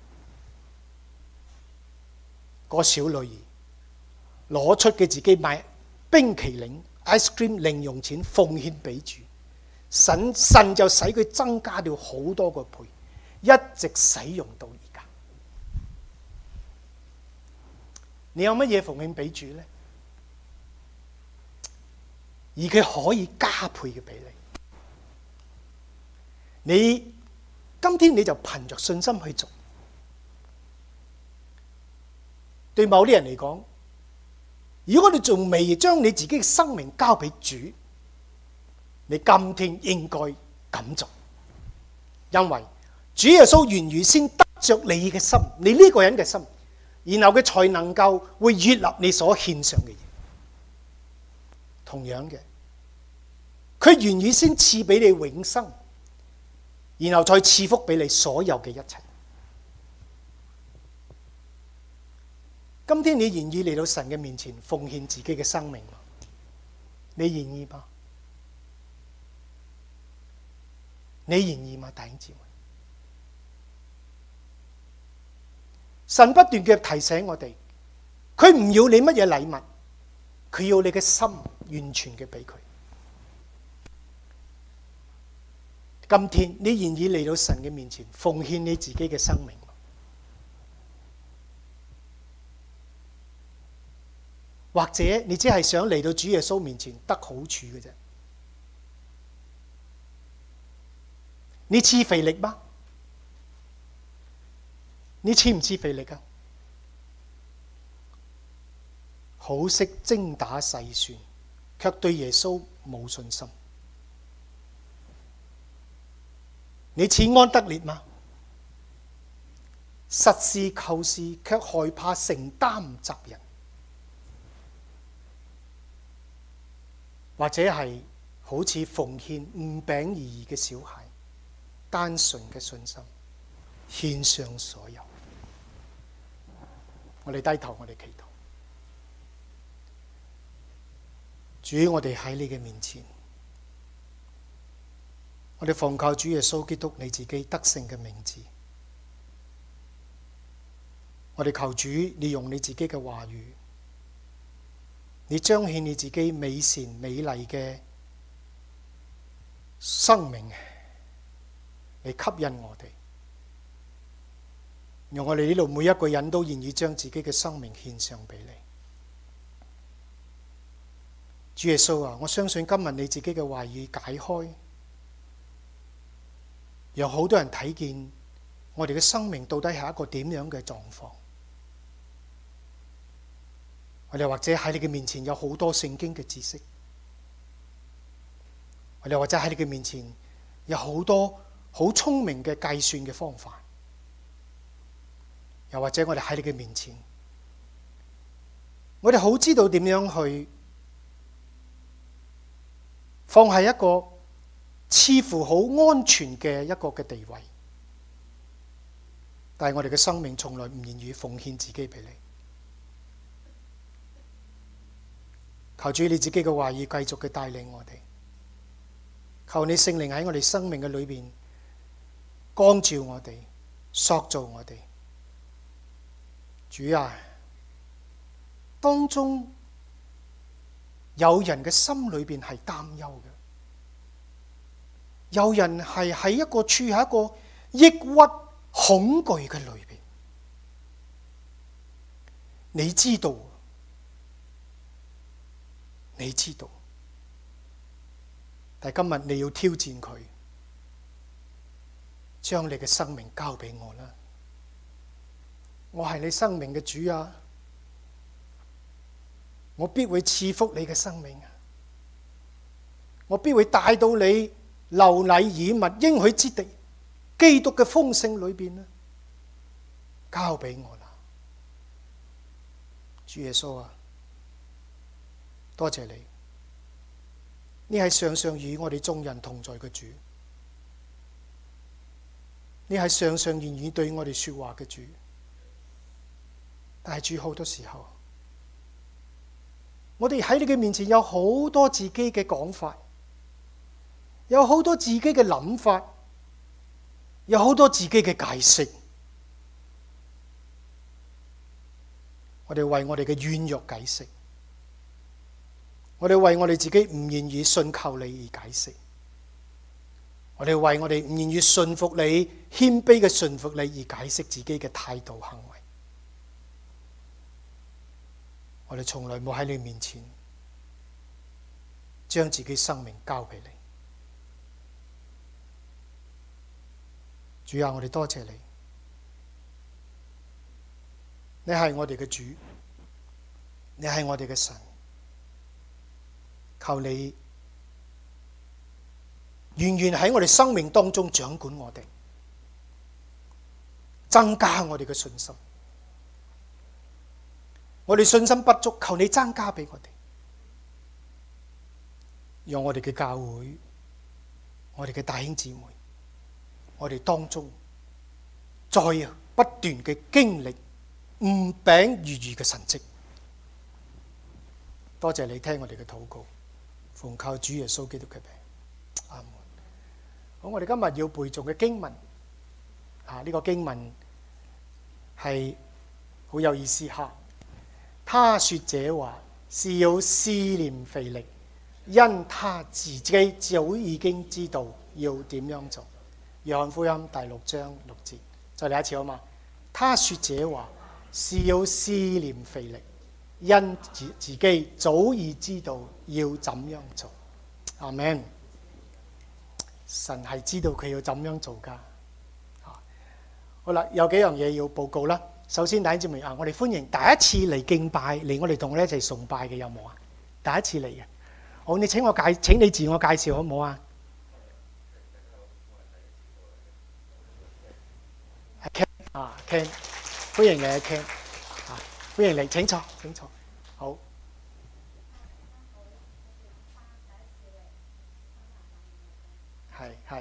嗰小女兒攞出佢自己買冰淇淋 ice cream 零用錢奉獻俾主，神神就使佢增加了好多個倍，一直使用到而家。你有乜嘢奉獻俾主呢？而佢可以加倍嘅俾你，你今天你就憑着信心去做。對某啲人嚟講，如果你仲未將你自己嘅生命交俾主，你今天應該咁做，因為主耶穌願意先得着你嘅心，你呢個人嘅心，然後佢才能夠會悅納你所獻上嘅嘢。同樣嘅，佢願意先賜俾你永生，然後再賜福俾你所有嘅一切。今天你願意嚟到神嘅面前奉獻自己嘅生命嗎？你願意嗎？你願意嗎？弟兄姊妹，神不斷嘅提醒我哋，佢唔要你乜嘢禮物，佢要你嘅心完全嘅俾佢。今天你願意嚟到神嘅面前奉獻你自己嘅生命嗎？或者你只係想嚟到主耶穌面前得好處嘅啫？你似腓力嗎？你似唔似腓力啊？好識精打細算，卻對耶穌冇信心。你似安德烈嗎？實事求是，卻害怕承擔責任。或者係好似奉獻五餅二魚嘅小孩，單純嘅信心，獻上所有。我哋低頭，我哋祈禱。主，我哋喺你嘅面前，我哋奉靠主耶穌基督你自己得勝嘅名字。我哋求主，你用你自己嘅話語，你彰顯你自己美善美麗嘅生命嚟吸引我哋， 讓我哋呢度每一個人都願意將自己嘅生命獻上俾你。主耶穌啊，我相信今日你自己嘅話語解開，讓好多人睇見我哋嘅生命到底係一個點樣嘅狀況。我哋或者喺你嘅面前有好多聖經嘅知識，我哋或者喺你嘅面前有好多好聰明嘅計算嘅方法，又或者我哋喺你嘅面前，我哋好知道點樣去放喺一個似乎好安全嘅一個嘅地位，但係我哋嘅生命從來唔願意奉獻自己俾你。求主你自己嘅話語繼續嘅帶領我哋，求你聖靈喺我哋生命嘅裏邊光照我哋，塑造我哋。主啊，當中有人嘅心裏邊係擔憂嘅，有人係喺一個處喺一個抑鬱恐懼嘅裏邊。你知道，你知道，但係今日你要挑戰佢，將你嘅生命交俾我啦。我係你生命嘅主啊！我必會賜福你嘅生命啊！我必會帶到你流奶與蜜應許之地，基督嘅豐盛裏邊啊！交俾我啦，主耶穌啊！多謝你，你係常常與我哋眾人同在嘅主，你係常常願意對我哋說話嘅主。但係主，好多時候，我哋喺你嘅面前有好多自己嘅講法，有好多自己嘅諗法，有好多自己嘅解釋。我哋為我哋嘅軟弱解釋，我哋為我哋自己唔願意信靠你而解釋，我哋為我哋唔願意順服你、謙卑嘅順服你而解釋自己嘅態度行為。我哋從來冇喺你面前將自己生命交俾你。主啊，我哋多謝你，你係我哋嘅主，你係我哋嘅神。求你願願喺我哋生命當中掌管我哋，增加我哋嘅信心。我哋信心不足，求你增加俾我哋，讓我哋嘅教會，我哋嘅弟兄姊妹，我哋當中再不斷嘅經歷五餅二魚嘅神蹟。多謝你聽我哋嘅禱告，奉靠主耶穌基督嘅名，阿門。好，我哋今日要背誦嘅經文，啊，呢個經文係好有意思吓。他說這話是要試驗腓力，因他自己早已經知道要點樣做。約翰福音第六章六節，再嚟一次好嘛？他說這話是要試驗腓力，因自自己早已知道要怎樣做。阿們。神係知道佢要怎樣做㗎。好啦，有幾樣嘢要報告啦。首先，弟兄姊妹啊，我哋歡迎第一次嚟敬拜，嚟我哋同我哋一齊崇拜嘅有冇啊？第一次嚟嘅，好，你請我介，請你自我介紹好唔好啊？阿 Ken 啊 ，Ken，歡迎你啊 Ken，啊，歡迎你，請坐，請坐，好。係係。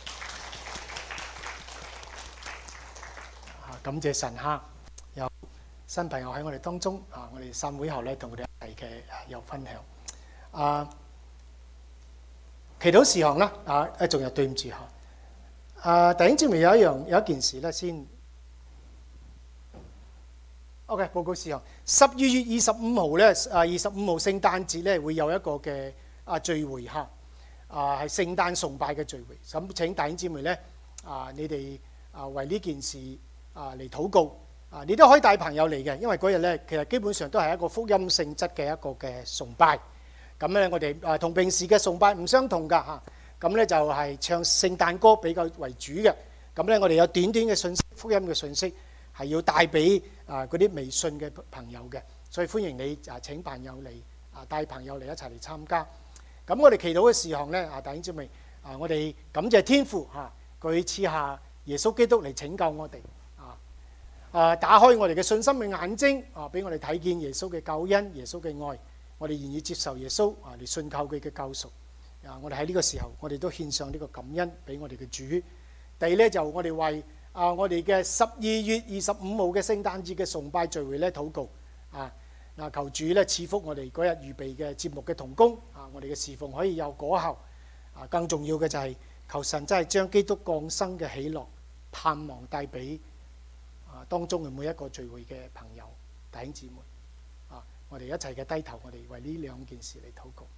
啊，感謝神哈！有新朋友喺我哋當中啊！我哋散會後咧，同佢哋一齊嘅有分享。啊，祈禱事項啦，啊，誒，仲有對唔住嚇。啊，弟兄姊妹有一樣有一件事咧，先。OK，報告事項。十二月二十五號咧，啊，二十五號聖誕節咧，會有一個嘅啊聚會嚇。啊，係聖誕崇拜嘅聚會。咁請弟兄姊妹咧，啊，你哋啊為呢件事。 啊嚟禱告啊！你都可以帶朋友嚟嘅，因為嗰日咧其實基本上都係一個福音性質嘅一個嘅崇拜。咁咧我哋啊同平時嘅崇拜唔相同㗎嚇。咁咧就係唱聖誕歌比較為主嘅。咁咧我哋有短短嘅信息，福音嘅信息係要帶俾啊嗰啲微信嘅朋友嘅，所以歡迎你啊請朋友嚟啊帶朋友嚟一齊嚟參加。咁我哋祈禱嘅事項咧啊弟兄姊妹啊，我哋感謝天父嚇，佢賜下耶穌基督嚟拯救我哋啊啊，打開我哋嘅信心嘅眼睛啊，俾我哋睇見耶穌嘅救恩、耶穌嘅愛，我哋願意接受耶穌啊嚟信靠佢嘅救贖啊！我哋喺呢個時候，我哋都獻上呢個感恩俾我哋嘅主。第二咧就我哋為啊我哋嘅十二月二十五號嘅聖誕節嘅崇拜聚會咧禱告啊！嗱，求主咧賜福我哋嗰日預備嘅節目嘅同工啊，我哋嘅侍奉可以有果效啊！更重要嘅就係求神真係將基督降生嘅喜樂、盼望帶俾啊當中嘅每一個聚會嘅朋友弟兄姊妹啊！我哋一齊嘅低頭，我哋為呢兩件事嚟禱告。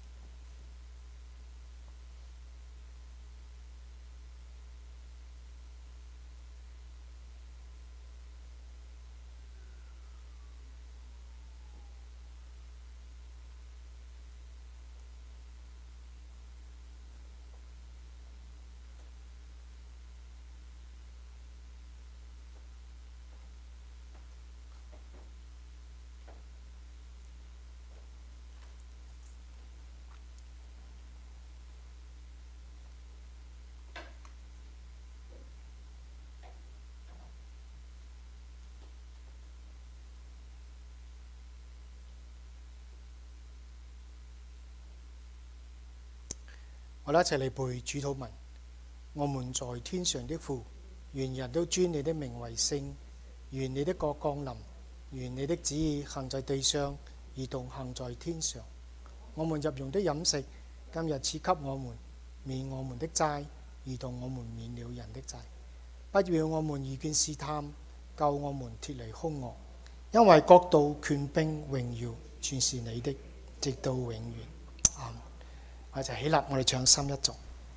我哋一齊嚟背主禱文。我們在天上的父，願人都尊你的名為聖。願你的國降臨。願你的旨意行在地上，如同行在天上。我們日用的飲食，今日賜給我們，免我們的債，如同我們免了人的債。不要我們遇見試探，救我們脫離兇惡。因為國度、權柄、榮耀，全是你的，直到永遠。阿們。我哋起立，我哋唱心一頌。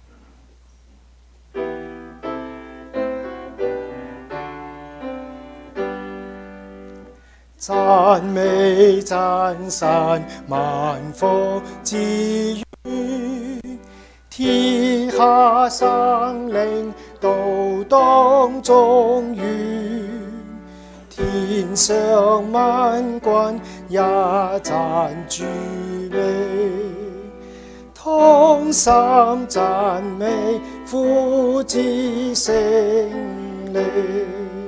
讚美真神，萬福之源，天下生靈都當中願，天上萬軍也讚主名。同心讚美父子聖靈，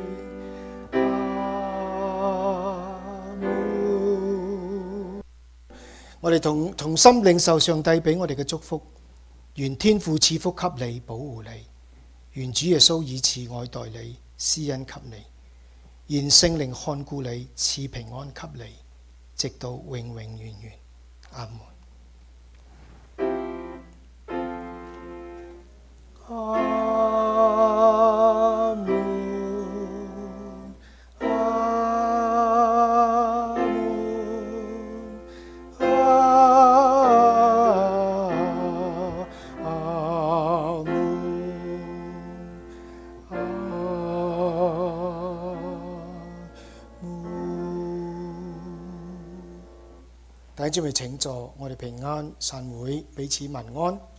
阿門。我哋同同心領受上帝俾我哋嘅祝福，願天父賜福給你，保護你；願主耶穌以慈愛待你，施恩給你；願聖靈看顧你，賜平安給你，直到永永遠遠。阿門。阿門，阿門，阿門，阿門。弟兄姊妹請坐，我哋平安散會，彼此問安。